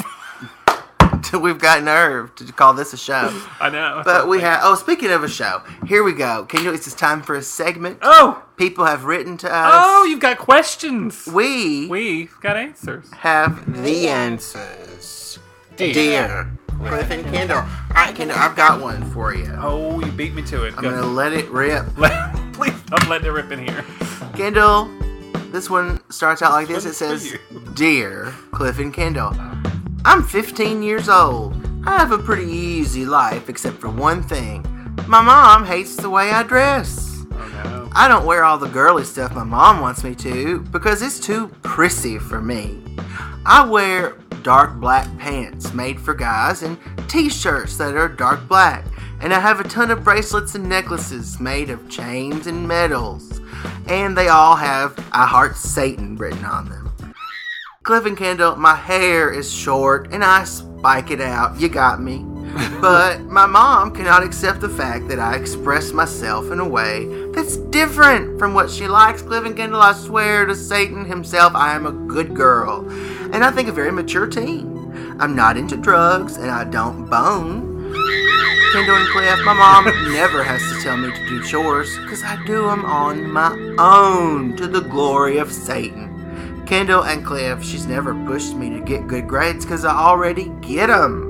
We've got nerve to call this a show. I know. But we have... Oh, speaking of a show, here we go. Can you... It's time for a segment. Oh! People have written to us. Oh, you've got questions. We've got answers. Have the answers. Dear Cliff and Kendall. All right, Kendall, I've got one for you. Oh, you beat me to it. I'm going to let it rip. Please don't let it rip in here. Kendall, this one starts out like this. It says, Dear Cliff and Kendall, I'm 15 years old. I have a pretty easy life except for one thing. My mom hates the way I dress. Oh, no. I don't wear all the girly stuff my mom wants me to because it's too prissy for me. I wear dark black pants made for guys and t-shirts that are dark black. And I have a ton of bracelets and necklaces made of chains and medals. And they all have I Heart Satan written on them. Cliff and Kendall, my hair is short and I spike it out. You got me. But my mom cannot accept the fact that I express myself in a way that's different from what she likes. Cliff and Kendall, I swear to Satan himself, I am a good girl. And I think a very mature teen. I'm not into drugs and I don't bone. Kendall and Cliff, my mom never has to tell me to do chores because I do them on my own to the glory of Satan. Kendall and Cliff, she's never pushed me to get good grades because I already get them.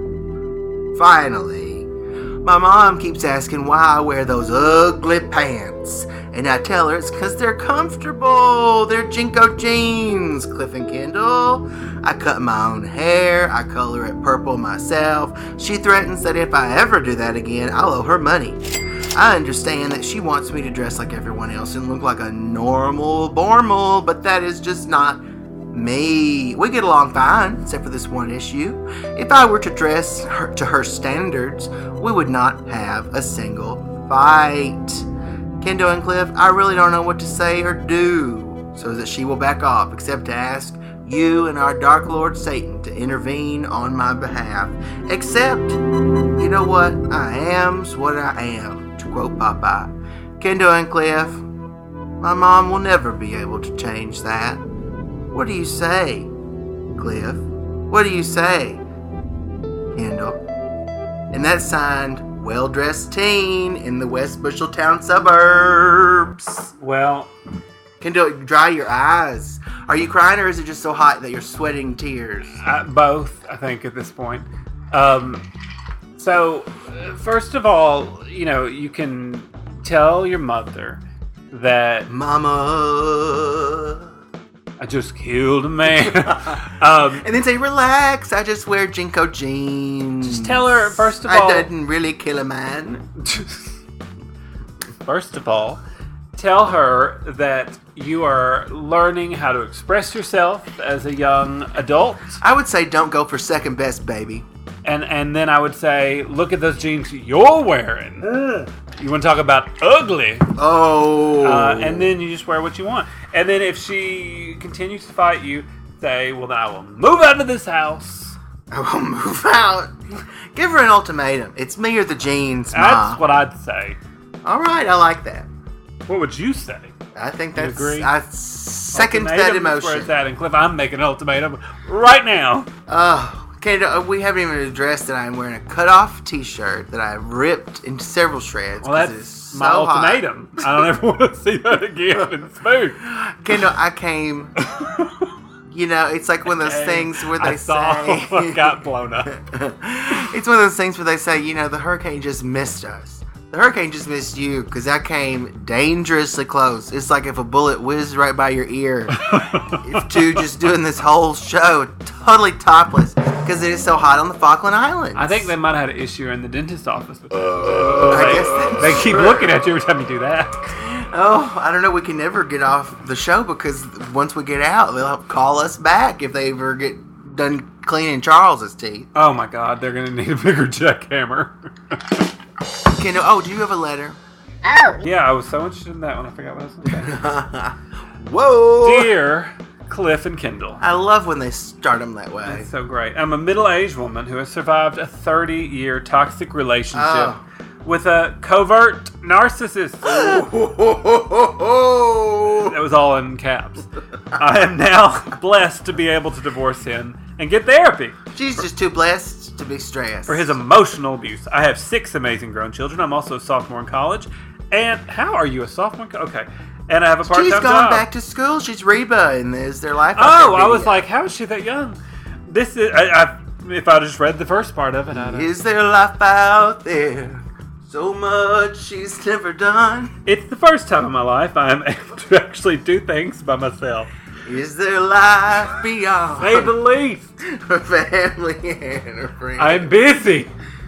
Finally, my mom keeps asking why I wear those ugly pants. And I tell her it's because they're comfortable. They're Jinko jeans, Cliff and Kendall. I cut my own hair. I color it purple myself. She threatens that if I ever do that again, I'll owe her money. I understand that she wants me to dress like everyone else and look like a normal bormal, but that is just not me. We get along fine, except for this one issue. If I were to dress to her standards, we would not have a single fight. Kendall and Cliff, I really don't know what to say or do so that she will back off, except to ask you and our Dark Lord Satan to intervene on my behalf. Except, you know what? I am's what I am, to quote Popeye. Kendall and Cliff, My mom will never be able to change that. What do you say, Cliff? What do you say, Kendall? And that's signed, well-dressed teen in the West Busheltown suburbs. Well, Kendall, dry your eyes. Are you crying, or is it just so hot that you're sweating tears? Both, I think, at this point. So, first of all, you can tell your mother that... Mama... I just killed a man. And then say, relax, I just wear Jinko jeans. Just tell her, first of all... I didn't really kill a man. First of all, tell her that you are learning how to express yourself as a young adult. I would say don't go for second best, baby. And then I would say, look at those jeans you're wearing. You want to talk about ugly? Oh. And then you just wear what you want. And then if she continues to fight you, say, well, then I will move out of this house. I will move out. Give her an ultimatum. It's me or the jeans, Ma. That's what I'd say. All right, I like that. What would you say? I think that's... agree? I second that emotion. That's where it's at. And Cliff, I'm making an ultimatum right now. Kendall, we haven't even addressed that I'm wearing a cut-off T-shirt that I've ripped into several shreds. Well, that's my ultimatum. Hot. I don't ever want to see that again in smooth. Kendall, I came... it's like one of those things where they say... I got blown up. It's one of those things where they say, the hurricane just missed us. The hurricane just missed you because I came dangerously close. It's like if a bullet whizzed right by your ear. If two just doing this whole show totally topless because it is so hot on the Falkland Islands. I think they might have had an issue in the dentist's office. I guess they keep looking at you every time you do that. Oh, I don't know. We can never get off the show because once we get out, they'll call us back if they ever get done cleaning Charles's teeth. Oh my God, they're going to need a bigger jackhammer. Kendall, do you have a letter? Oh. Yeah, I was so interested in that one. I forgot what I was going to say. Whoa. Dear Cliff and Kendall. I love when they start them that way. That's so great. I'm a middle-aged woman who has survived a 30-year toxic relationship with a covert narcissist. That was all in caps. I am now blessed to be able to divorce him and get therapy. She's just too blessed to be stressed. For his emotional abuse. I have 6 amazing grown children. I'm also a sophomore in college. And how are you a sophomore? Okay. And I have a part-time job. She's gone back to school. She's Reba, and is their life out Oh, there I was like, how is she that young? This is... if I just read the first part of it, I don't... Is there life out there? So much she's never done. It's the first time in my life I am able to actually do things by myself. Is there life beyond? Say the least. Her family and her friends. I'm busy.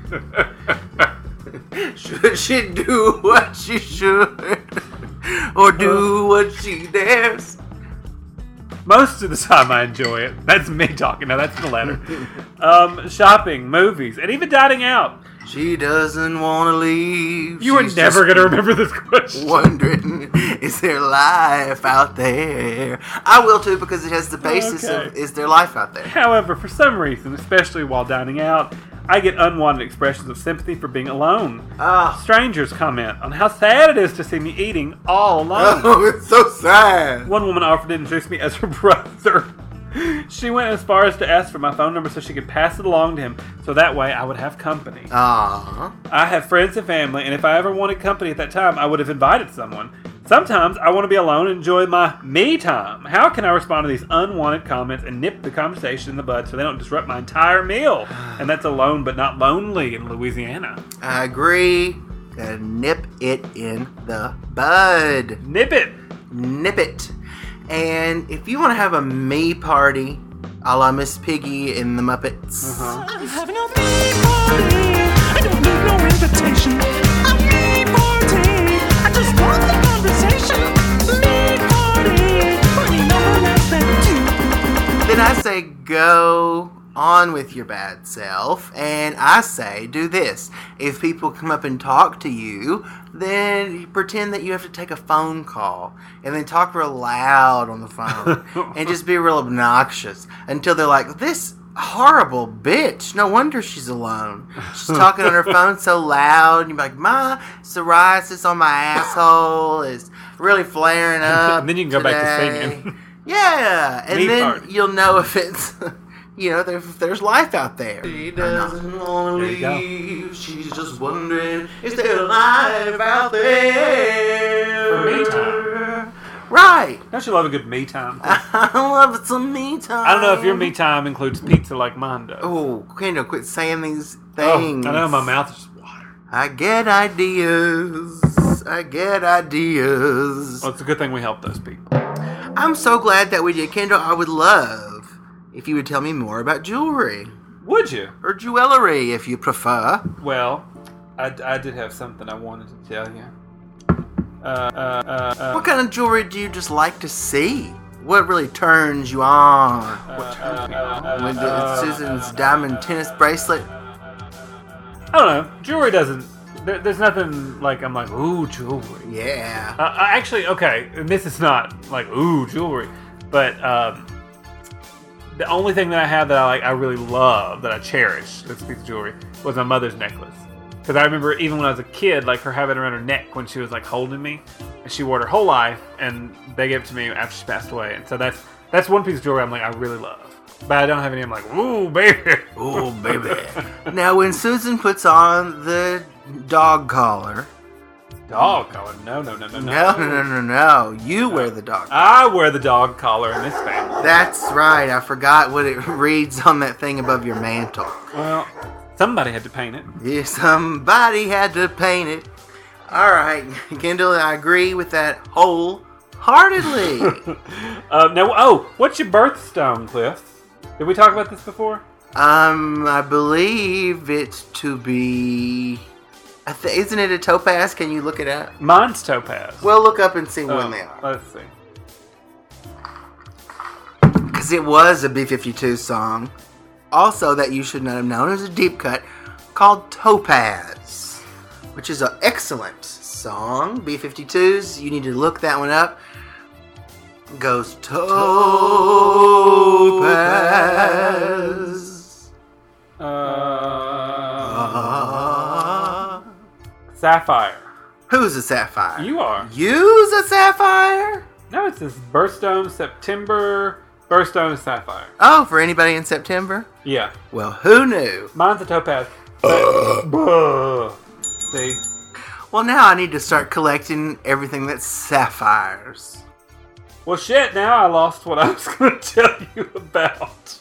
Should she do what she should? Or do what she dares? Most of the time I enjoy it. That's me talking. Now that's the letter. Shopping, movies, and even dining out. She doesn't want to leave. You are never going to remember this question. Wondering, is there life out there? I will too, because it has the basis of, is there life out there? However, for some reason, especially while dining out, I get unwanted expressions of sympathy for being alone. Strangers comment on how sad it is to see me eating all alone. Oh, it's so sad. One woman offered to introduce me as her brother. She went as far as to ask for my phone number so she could pass it along to him, so that way I would have company. Aww. I have friends and family, and if I ever wanted company at that time, I would have invited someone. Sometimes I want to be alone and enjoy my me time. How can I respond to these unwanted comments and nip the conversation in the bud so they don't disrupt my entire meal? And that's alone but not lonely in Louisiana. I agree. Nip it in the bud. Nip it. Nip it. And if you want to have a me party, a la Miss Piggy in the Muppets. I'm having a me party. I don't need no invitation. A me party. I just want the conversation. Me party. Funny number less than 2. Then I say go on with your bad self, and I say do this. If people come up and talk to you, then you pretend that you have to take a phone call and then talk real loud on the phone and just be real obnoxious until they're like, this horrible bitch, no wonder she's alone. She's talking on her phone so loud, and you're like, my psoriasis on my asshole is really flaring up. And then you can go back to today. singing. Yeah, and Meat then party. you'll know if it's, if there's life out there. She doesn't want There to you go. leave. She's just wondering, is there life out there? For me time. Right. Don't you love a good me time? I love some me time. I don't know if your me time includes pizza like mine does. Oh, Kendall, quit saying these Oh, things. I know, my mouth is just water. I get ideas. Well, it's a good thing we helped those people. I'm so glad that we did. Kendall, I would love if you would tell me more about jewelry. Would you? Or jewelry, if you prefer. Well, I did have something I wanted to tell you. What kind of jewelry do you just like to see? What really turns you on? With Susan's diamond tennis bracelet? I don't know. Jewelry doesn't... There's nothing like I'm like, ooh, jewelry. Yeah. Actually, okay, and this is not like, ooh, jewelry. But the only thing that I have that I really love, that I cherish, this piece of jewelry, was my mother's necklace. Because I remember even when I was a kid, like her having it around her neck when she was like holding me, and she wore it her whole life, and they gave it to me after she passed away. And so that's one piece of jewelry I'm like, I really love. But I don't have any. I'm like, ooh, baby. Ooh, baby. Now, when Susan puts on the dog collar. Dog collar? No. No. You wear the dog collar. I wear the dog collar in this family. That's right. I forgot what it reads on that thing above your mantle. Well, somebody had to paint it. Yeah, somebody had to paint it. All right, Kendall, I agree with that wholeheartedly. What's your birthstone, Cliff? Did we talk about this before? I believe it to be... isn't it a topaz? Can you look it up? Mine's topaz. Well, look up and see when they are. Let's see. Because it was a B-52 song. Also, that you should not have known, is a deep cut called Topaz, which is an excellent song. B-52s, you need to look that one up. Goes Topaz. Sapphire. Who's a sapphire? You are. You's a sapphire? No, it says birthstone September. Birthstone is sapphire. Oh, for anybody in September? Yeah. Well, who knew? Mine's a topaz. See? Well, now I need to start collecting everything that's sapphires. Well, shit, now I lost what I was going to tell you about.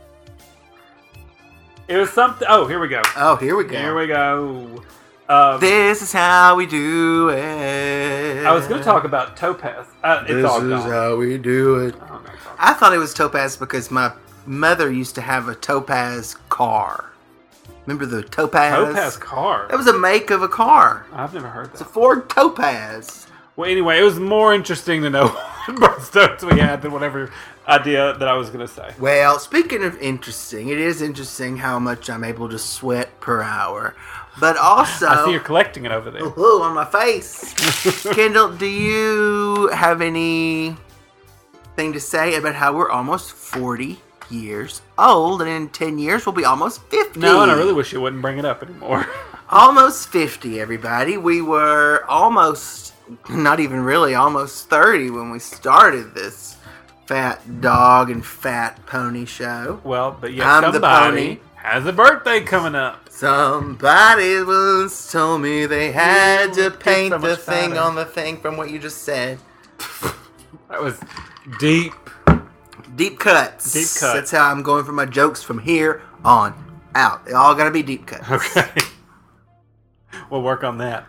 It was something... Oh, here we go. Here we go. This is how we do it. I was going to talk about topaz. It's all gone. This is how we do it. Oh, no, I thought it was topaz because my mother used to have a topaz car. Remember the topaz? Topaz car? That was a make of a car. I've never heard that. It's a Ford Topaz. Well, anyway, it was more interesting to know what birthstones we had than whatever idea that I was going to say. Well, speaking of interesting, it is interesting how much I'm able to sweat per hour. But also... I see you're collecting it over there. Ooh, on my face. Kendall, do you have anything to say about how we're almost 40 years old, and in 10 years we'll be almost 50? No, and I really wish you wouldn't bring it up anymore. Almost 50, everybody. We were almost, not even really, almost 30 when we started this fat dog and fat pony show. Well, but yet I'm the somebody pony. has a birthday coming up. Somebody once told me they had to paint so the much thing fatter. on the thing from what you just said. That was deep. Deep cuts. Deep cuts. That's how I'm going for my jokes from here on out. They all gotta be deep cuts. Okay. We'll work on that.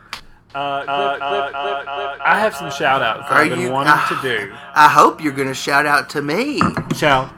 I have some shout outs that I've been wanting to do. I hope you're gonna shout out to me. Shout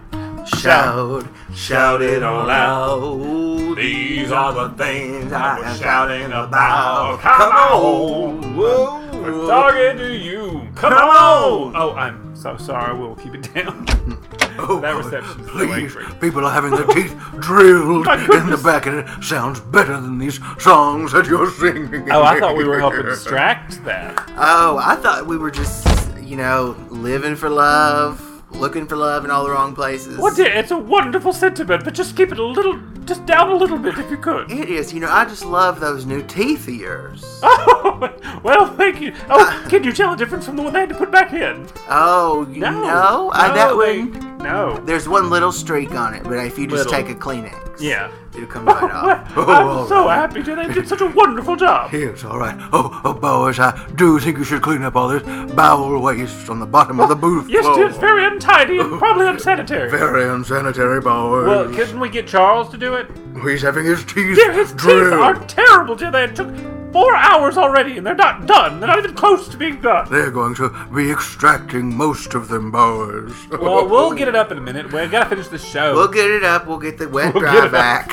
it all out. These are the things I am shouting about. Come on. Whoa. We're talking to you. Come on. Oh, I'm so sorry. We'll keep it down. That reception is so Please, angry. people are having their teeth drilled in the back, and it sounds better than these songs that you're singing. Oh, I thought we were helping distract that. Oh, I thought we were just, living for love, looking for love in all the wrong places. Well, dear, it's a wonderful sentiment, but just keep it a little just down a little bit if you could. It is. You know, I just love those new teeth of yours. Oh, well, thank you. Oh, can you tell the difference from the one they had to put back in? Oh, no? That one. No. There's one little streak on it, but if you just take a Kleenex, yeah, it'll come right off. I'm so happy they did such a wonderful job. Yes, all right. Oh, boys, I do think you should clean up all this bowel waste on the bottom of the booth. Yes, it's very untidy and probably unsanitary. Very unsanitary, boys. Well, couldn't we get Charles to do it? He's having his teeth Yeah, his teeth are terrible, Jim. They took 4 hours already, and they're not done. They're not even close to being done. They're going to be extracting most of them, boys. Well, we'll get it up in a minute. We've got to finish the show. We'll get it up. We'll get the wet dry back.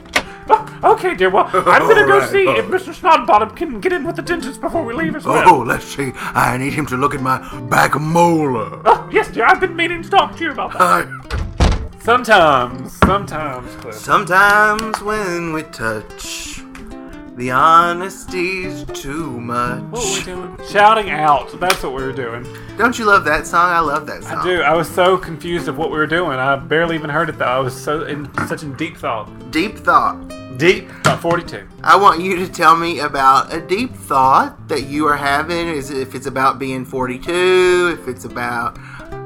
Okay, dear. Well, I'm going to go see if Mr. Snodbottom can get in with the dentist before we leave as well. Oh, let's see. I need him to look at my back molar. Oh, yes, dear. I've been meaning to talk to you about that. Sometimes, Cliff. Sometimes when we touch, the honesty's too much. What were we doing? Shouting out. That's what we were doing. Don't you love that song? I love that song. I do. I was so confused of what we were doing. I barely even heard it, though. I was such in deep thought. Deep thought. Deep thought 42. I want you to tell me about a deep thought that you are having. If it's about being 42, if it's about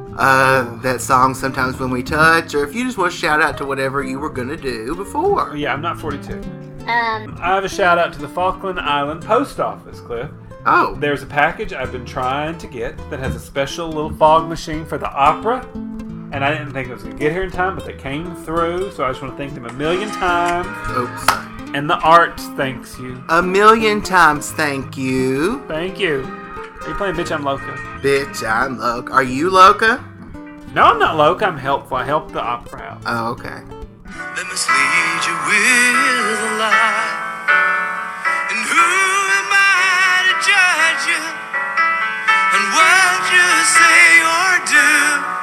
that song Sometimes When We Touch, or if you just want to shout out to whatever you were going to do before. Yeah, I'm not 42. I have a shout out to the Falkland Island Post Office, Cliff. Oh. There's a package I've been trying to get that has a special little fog machine for the opera. And I didn't think it was going to get here in time, but they came through. So I just want to thank them a million times. Oops. And the arts thanks you. A million times thank you. Thank you. Are you playing Bitch I'm Loca? Bitch I'm Loca. Are you Loca? No, I'm not Loca. I'm helpful. I help the opera out. Oh, okay. They mislead you with a lie. And who am I to judge you on what you say or do?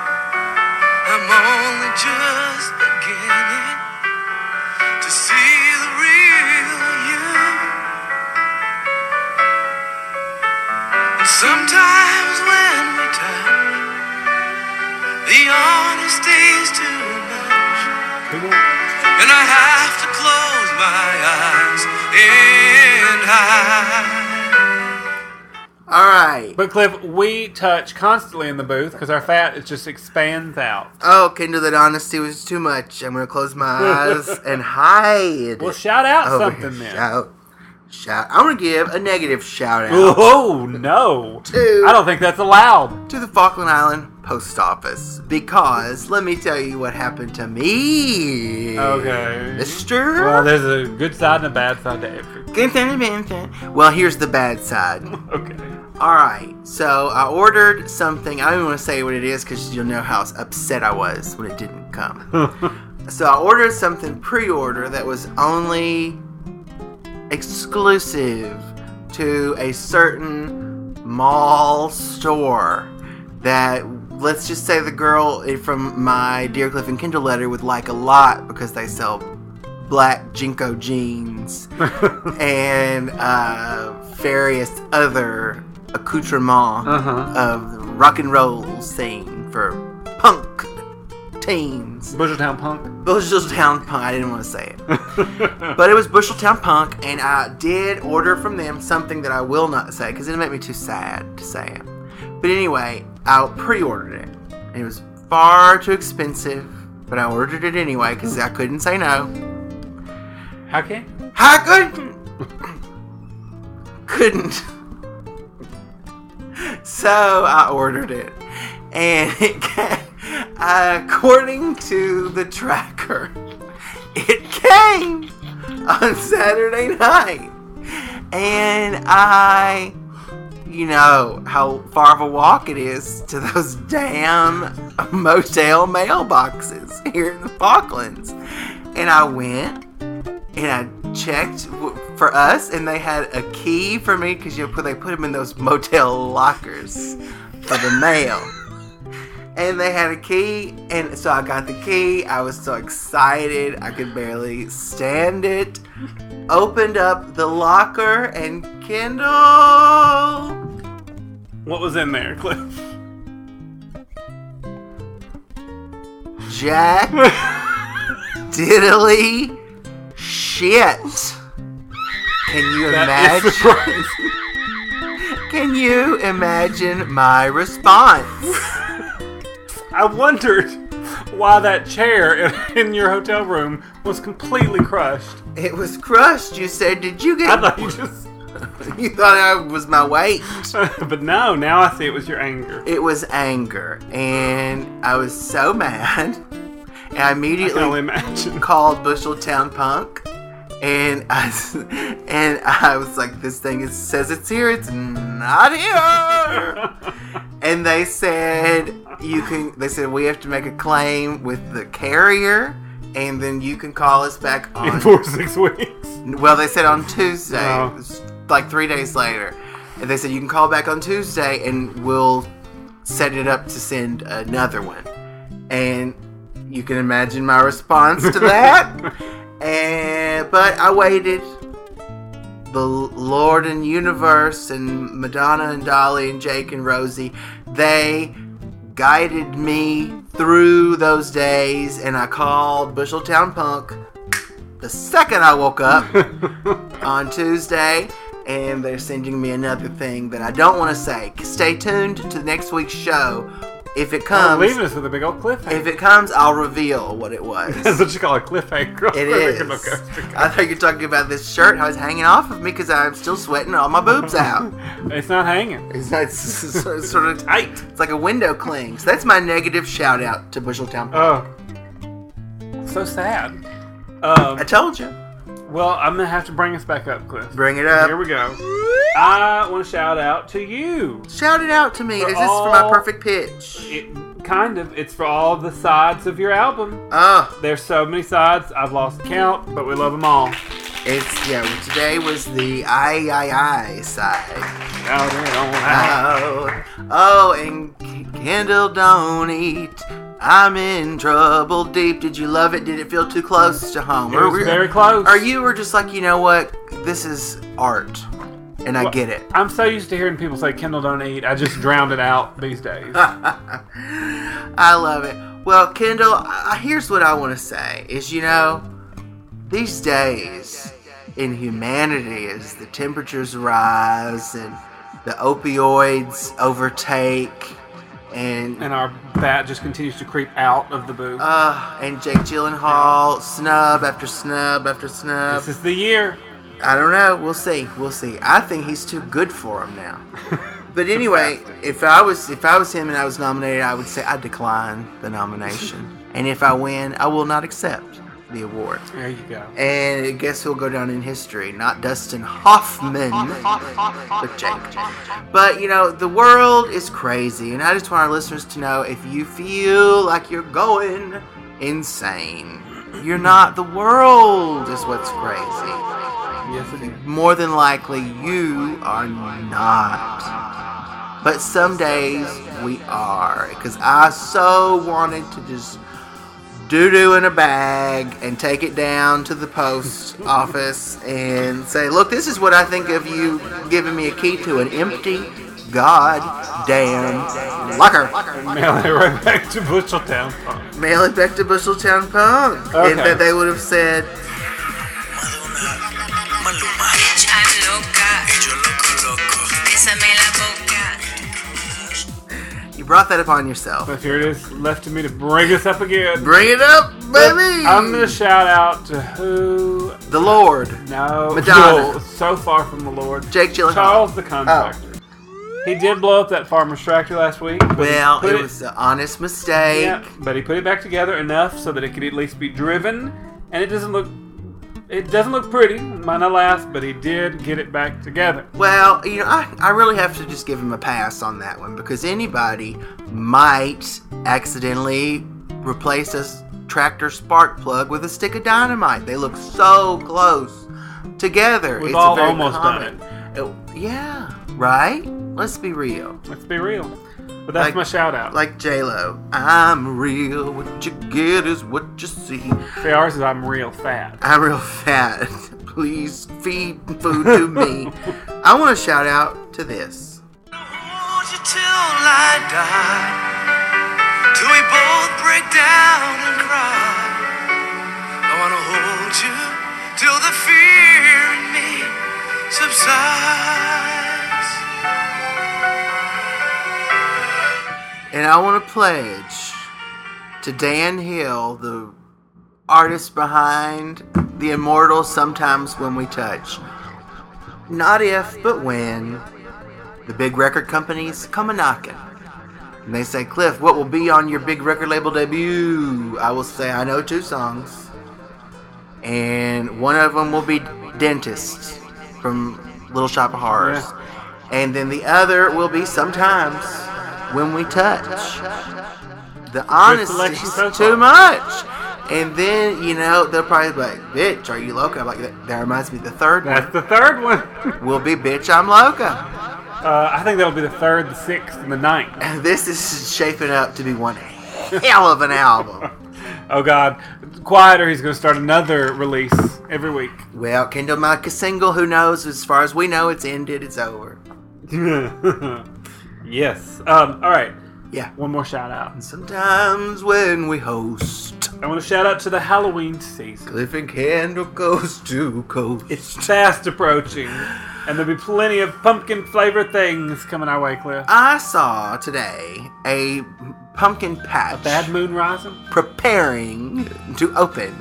I'm only just beginning to see the real you. And sometimes when we touch, the honesty's too much, and I have to close my eyes and hide. Alright. But Cliff, we touch constantly in the booth because our fat it just expands out. Oh, Kendall, that honesty was too much. I'm going to close my eyes and hide. Well, shout out something then. Shout. I'm going to give a negative shout out. Oh, no. I don't think that's allowed. To the Falkland Island Post Office. Because, let me tell you what happened to me. Okay. Mister? Well, there's a good side and a bad side to everything. Well, here's the bad side. Okay. Alright, so I ordered something. I don't even want to say what it is because you'll know how upset I was when it didn't come. So I ordered something pre-order that was only exclusive to a certain mall store that, let's just say the girl from my Dear Cliff and Kendall letter would like a lot because they sell black Jinko jeans and various other accoutrements of the rock and roll scene for punk teens. Busheltown Punk? Busheltown Punk. I didn't want to say it. But it was Busheltown Punk, and I did order from them something that I will not say because it'll make me too sad to say it. But anyway, I pre-ordered it. It was far too expensive, but I ordered it anyway because I couldn't say no. How can? I couldn't. So I ordered it, and it came, according to the tracker, it came on Saturday night, and you know how far of a walk it is to those damn motel mailboxes here in the Falklands, and I went. And I checked for us, and they had a key for me because they put them in those motel lockers for the mail. And they had a key, and so I got the key. I was so excited, I could barely stand it. Opened up the locker, and Kendall. What was in there, Cliff? Jack Diddley shit. Can you That is imagine? surprising. Can you imagine my response? I wondered why that chair in your hotel room was completely crushed. It was crushed. You said, did you get... I thought you just... You thought it was my weight. But no, now I see it was your anger. It was anger. And I was so mad. And I immediately only imagine. called Busheltown Punk. And I was like, this thing says it's here. It's not here. And they said, we have to make a claim with the carrier. And then you can call us back on... In 4 to 6 weeks. Well, they said on Tuesday. Oh. It was like 3 days later. And they said you can call back on Tuesday and we'll set it up to send another one. And you can imagine my response to that. But I waited. The Lord and Universe and Madonna and Dolly and Jake and Rosie, they guided me through those days, and I called Busheltown Punk the second I woke up on Tuesday, and they're sending me another thing that I don't want to say. Stay tuned to next week's show. If it comes... leaving us with a big old cliffhanger. If it comes, I'll reveal what it was. That's what you call a cliffhanger. It is. I thought you were talking about this shirt. How it's hanging off of me because I'm still sweating all my boobs out. It's not hanging. It's sort of tight. It's like a window cling. So that's my negative shout out to Busheltown. Oh. So sad. I told you. Well, I'm going to have to bring us back up, Cliff. Bring it up. Here we go. I want to shout out to you. Shout it out to me. Is this for my perfect pitch? Kind of. It's for all the sides of your album. There's so many sides. I've lost count, but we love them all. Today was the I side. And Kendall don't eat. I'm in trouble deep. Did you love it? Did it feel too close to home? It was very close. Or you were just like, you know what? This is art. And I get it. I'm so used to hearing people say Kendall don't eat. I just drowned it out these days. I love it. Well, Kendall, here's what I want to say. Is, these days in humanity as the temperatures rise and the opioids overtake and our bat just continues to creep out of the booth. And Jake Gyllenhaal, snub after snub after snub. This is the year. I don't know. We'll see. I think he's too good for him now. But anyway, if I was him and I was nominated, I would say I decline the nomination. And if I win, I will not accept the award. There you go. And I guess he'll go down in history. Not Dustin Hoffman, but Jake. But, the world is crazy. And I just want our listeners to know, if you feel like you're going insane, you're not. The world is what's crazy. Yes, it is. More than likely, you are not. But some days, we are. Because I so wanted to just doo-doo in a bag and take it down to the post office and say, look, this is what I think of you giving me a key to an empty goddamn locker. Mail it right back to Busheltown Punk. Mail it back to Busheltown Punk. Okay. And that they would have said, you brought that upon yourself. But here it is, left to me to bring us up again. Bring it up, baby! I'm going to shout out to who? The Lord. No. Madonna. No, so far from the Lord. Jake Gyllenhaal. Charles the Contractor. He did blow up that farmer's tractor last week. Well, it was an honest mistake. Yeah, but he put it back together enough so that it could at least be driven. And it doesn't look pretty. Might not last, but he did get it back together. Well, I really have to just give him a pass on that one, because anybody might accidentally replace a tractor spark plug with a stick of dynamite. They look so close together. We've all almost done it. Yeah, right? Let's be real. But that's my shout out. Like J-Lo. I'm real, what you get is what you see. See, ours is I'm real fat. I'm real fat. Please feed food to me. I want to shout out to this. Hold you till I die, till we both break down and cry. I want to hold you till the now want to pledge to Dan Hill, the artist behind the immortal Sometimes When We Touch. Not if, but when the big record companies come a-knocking. And they say, Cliff, what will be on your big record label debut? I will say, I know 2 songs. And one of them will be Dentist from Little Shop of Horrors. Yeah. And then the other will be Sometimes When We Touch. The honesty is too much. And then, they'll probably be like, bitch, are you loca? I'm like, that reminds me of the third one. That's the third one. Will be Bitch, I'm Loca. I think that'll be the 3rd, the 6th, and the 9th. And this is shaping up to be one hell of an album. Oh, God. Quieter, he's going to start another release every week. Well, Kendall Micah single, who knows? As far as we know, it's ended. It's over. Yes. All right. Yeah. One more shout out. Sometimes when we host, I want to shout out to the Halloween season. Cliff and Kendall Coast to Coast. It's fast approaching, and there'll be plenty of pumpkin flavored things coming our way, Cliff. I saw today a pumpkin patch. A bad moon rising? Preparing to open.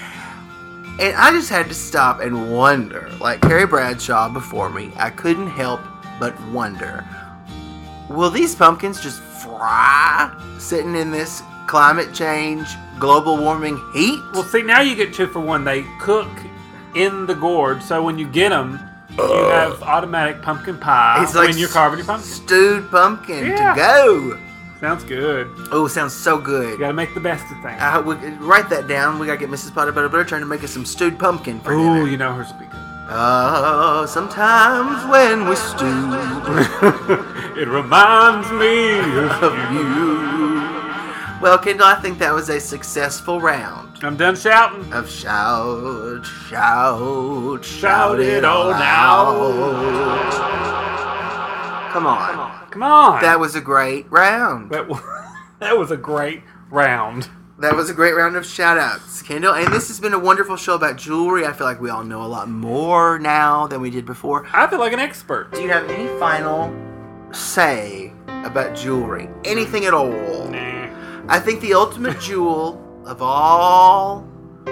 And I just had to stop and wonder, like Carrie Bradshaw before me, I couldn't help but wonder, will these pumpkins just fry sitting in this climate change, global warming heat? Well, see, now you get 2 for 1. They cook in the gourd, so when you get them, you have automatic pumpkin pie It's like when you're carving your pumpkin. Stewed pumpkin to go. Sounds good. Oh, sounds so good. You gotta make the best of things. Write that down. We gotta get Mrs. Potter Butter trying to make us some stewed pumpkin for dinner. Ooh, you know her speaking. Oh, sometimes when we stew, it reminds me of you. Well, Kendall, I think that was a successful round. I'm done shouting. Of shout, shout, shout it all out. Come on. Come on. That was a great round. That was a great round. That was a great round of shout-outs, Kendall. And this has been a wonderful show about jewelry. I feel like we all know a lot more now than we did before. I feel like an expert. Do you have any final say about jewelry? Anything at all? Nah. I think the ultimate jewel of all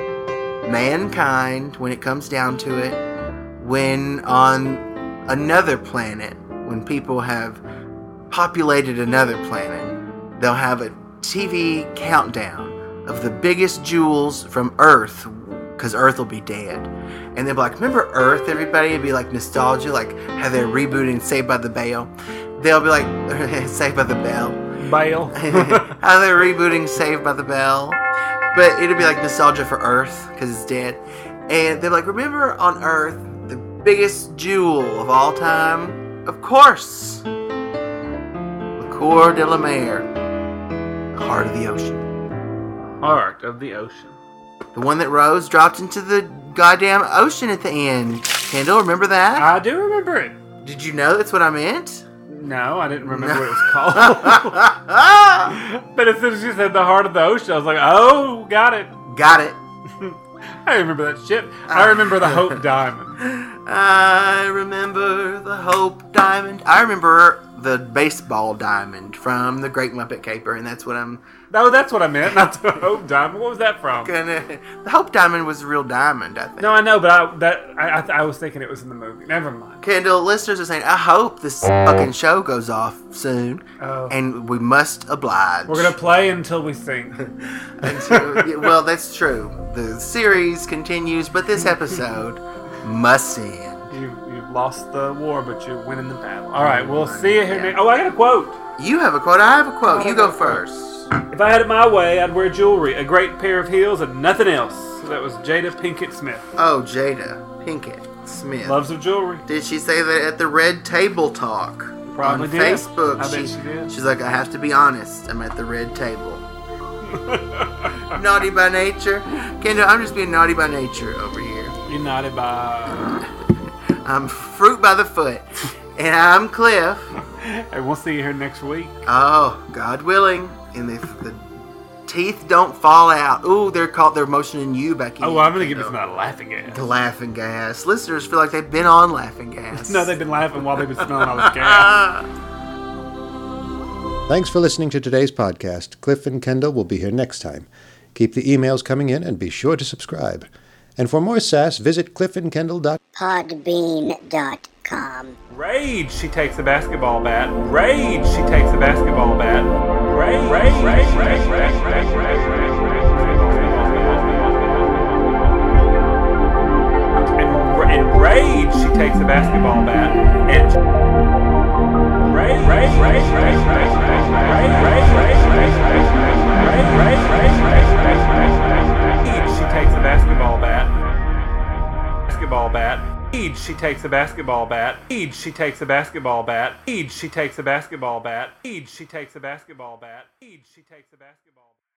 mankind, when it comes down to it, when on another planet, when people have populated another planet, they'll have a TV countdown of the biggest jewels from Earth, because Earth will be dead. And they'll be like, remember Earth, everybody? It'd be like nostalgia, like how they're rebooting Saved by the Bell. They'll be like, Saved by the Bell. Bell. How they're rebooting Saved by the Bell. But it'll be like nostalgia for Earth, because it's dead. And they're like, remember on Earth, the biggest jewel of all time? Of course. La Cour de la Mer. The heart of the ocean. Heart of the ocean. The one that Rose dropped into the goddamn ocean at the end. Kendall, remember that? I do remember it. Did you know that's what I meant? No, I didn't remember what it was called. But as soon as you said the heart of the ocean, I was like, oh, got it. Got it. I remember that shit. I remember the Hope Diamond. I remember the Hope Diamond. I remember the baseball diamond from the Great Muppet Caper, and that's what I'm... No, that's what I meant, not the Hope Diamond. What was that from? The Hope Diamond was a real diamond, I think. No, I know, but I was thinking it was in the movie. Never mind. Kendall, listeners are saying, I hope this fucking show goes off soon, and we must oblige. We're going to play until we sing. Well, that's true. The series continues, but this episode must end. You've lost the war, but you're winning the battle. All right, we'll see you here next. Oh, I got a quote. You have a quote. I have a quote. You go first. If I had it my way, I'd wear jewelry, a great pair of heels, and nothing else. That was Jada Pinkett Smith. Oh, Jada Pinkett Smith. Loves of jewelry. Did she say that at the Red Table Talk? Probably on did. Facebook. I bet she did. She's like, I have to be honest. I'm at the Red Table. Naughty by nature. Kendall, I'm just being naughty by nature over here. You're naughty by... I'm fruit by the foot. And I'm Cliff. And we'll see you here next week. Oh, God willing. And the teeth don't fall out. Ooh, they're motioning you back in. Oh, well, I'm going to give you some of that laughing gas. The laughing gas. Listeners feel like they've been on laughing gas. No, they've been laughing while they've been smelling all this gas. Thanks for listening to today's podcast. Cliff and Kendall will be here next time. Keep the emails coming in and be sure to subscribe. And for more sass, visit Podbean.com. Rage, she takes a basketball bat. Rage, she takes a basketball bat. Rage, rage, rage, rage, rage, rage, rage, rage. And rage, she takes a basketball bat. And rage, rage, rage, rage, rage, rage, rage, rage, rage, rage, rage, rage, rage, rage, rage, rage, rage, rage. She takes a basketball bat. Basketball bat. She takes a basketball bat. She takes a basketball bat. She takes a basketball bat. She takes a basketball bat. She takes a basketball.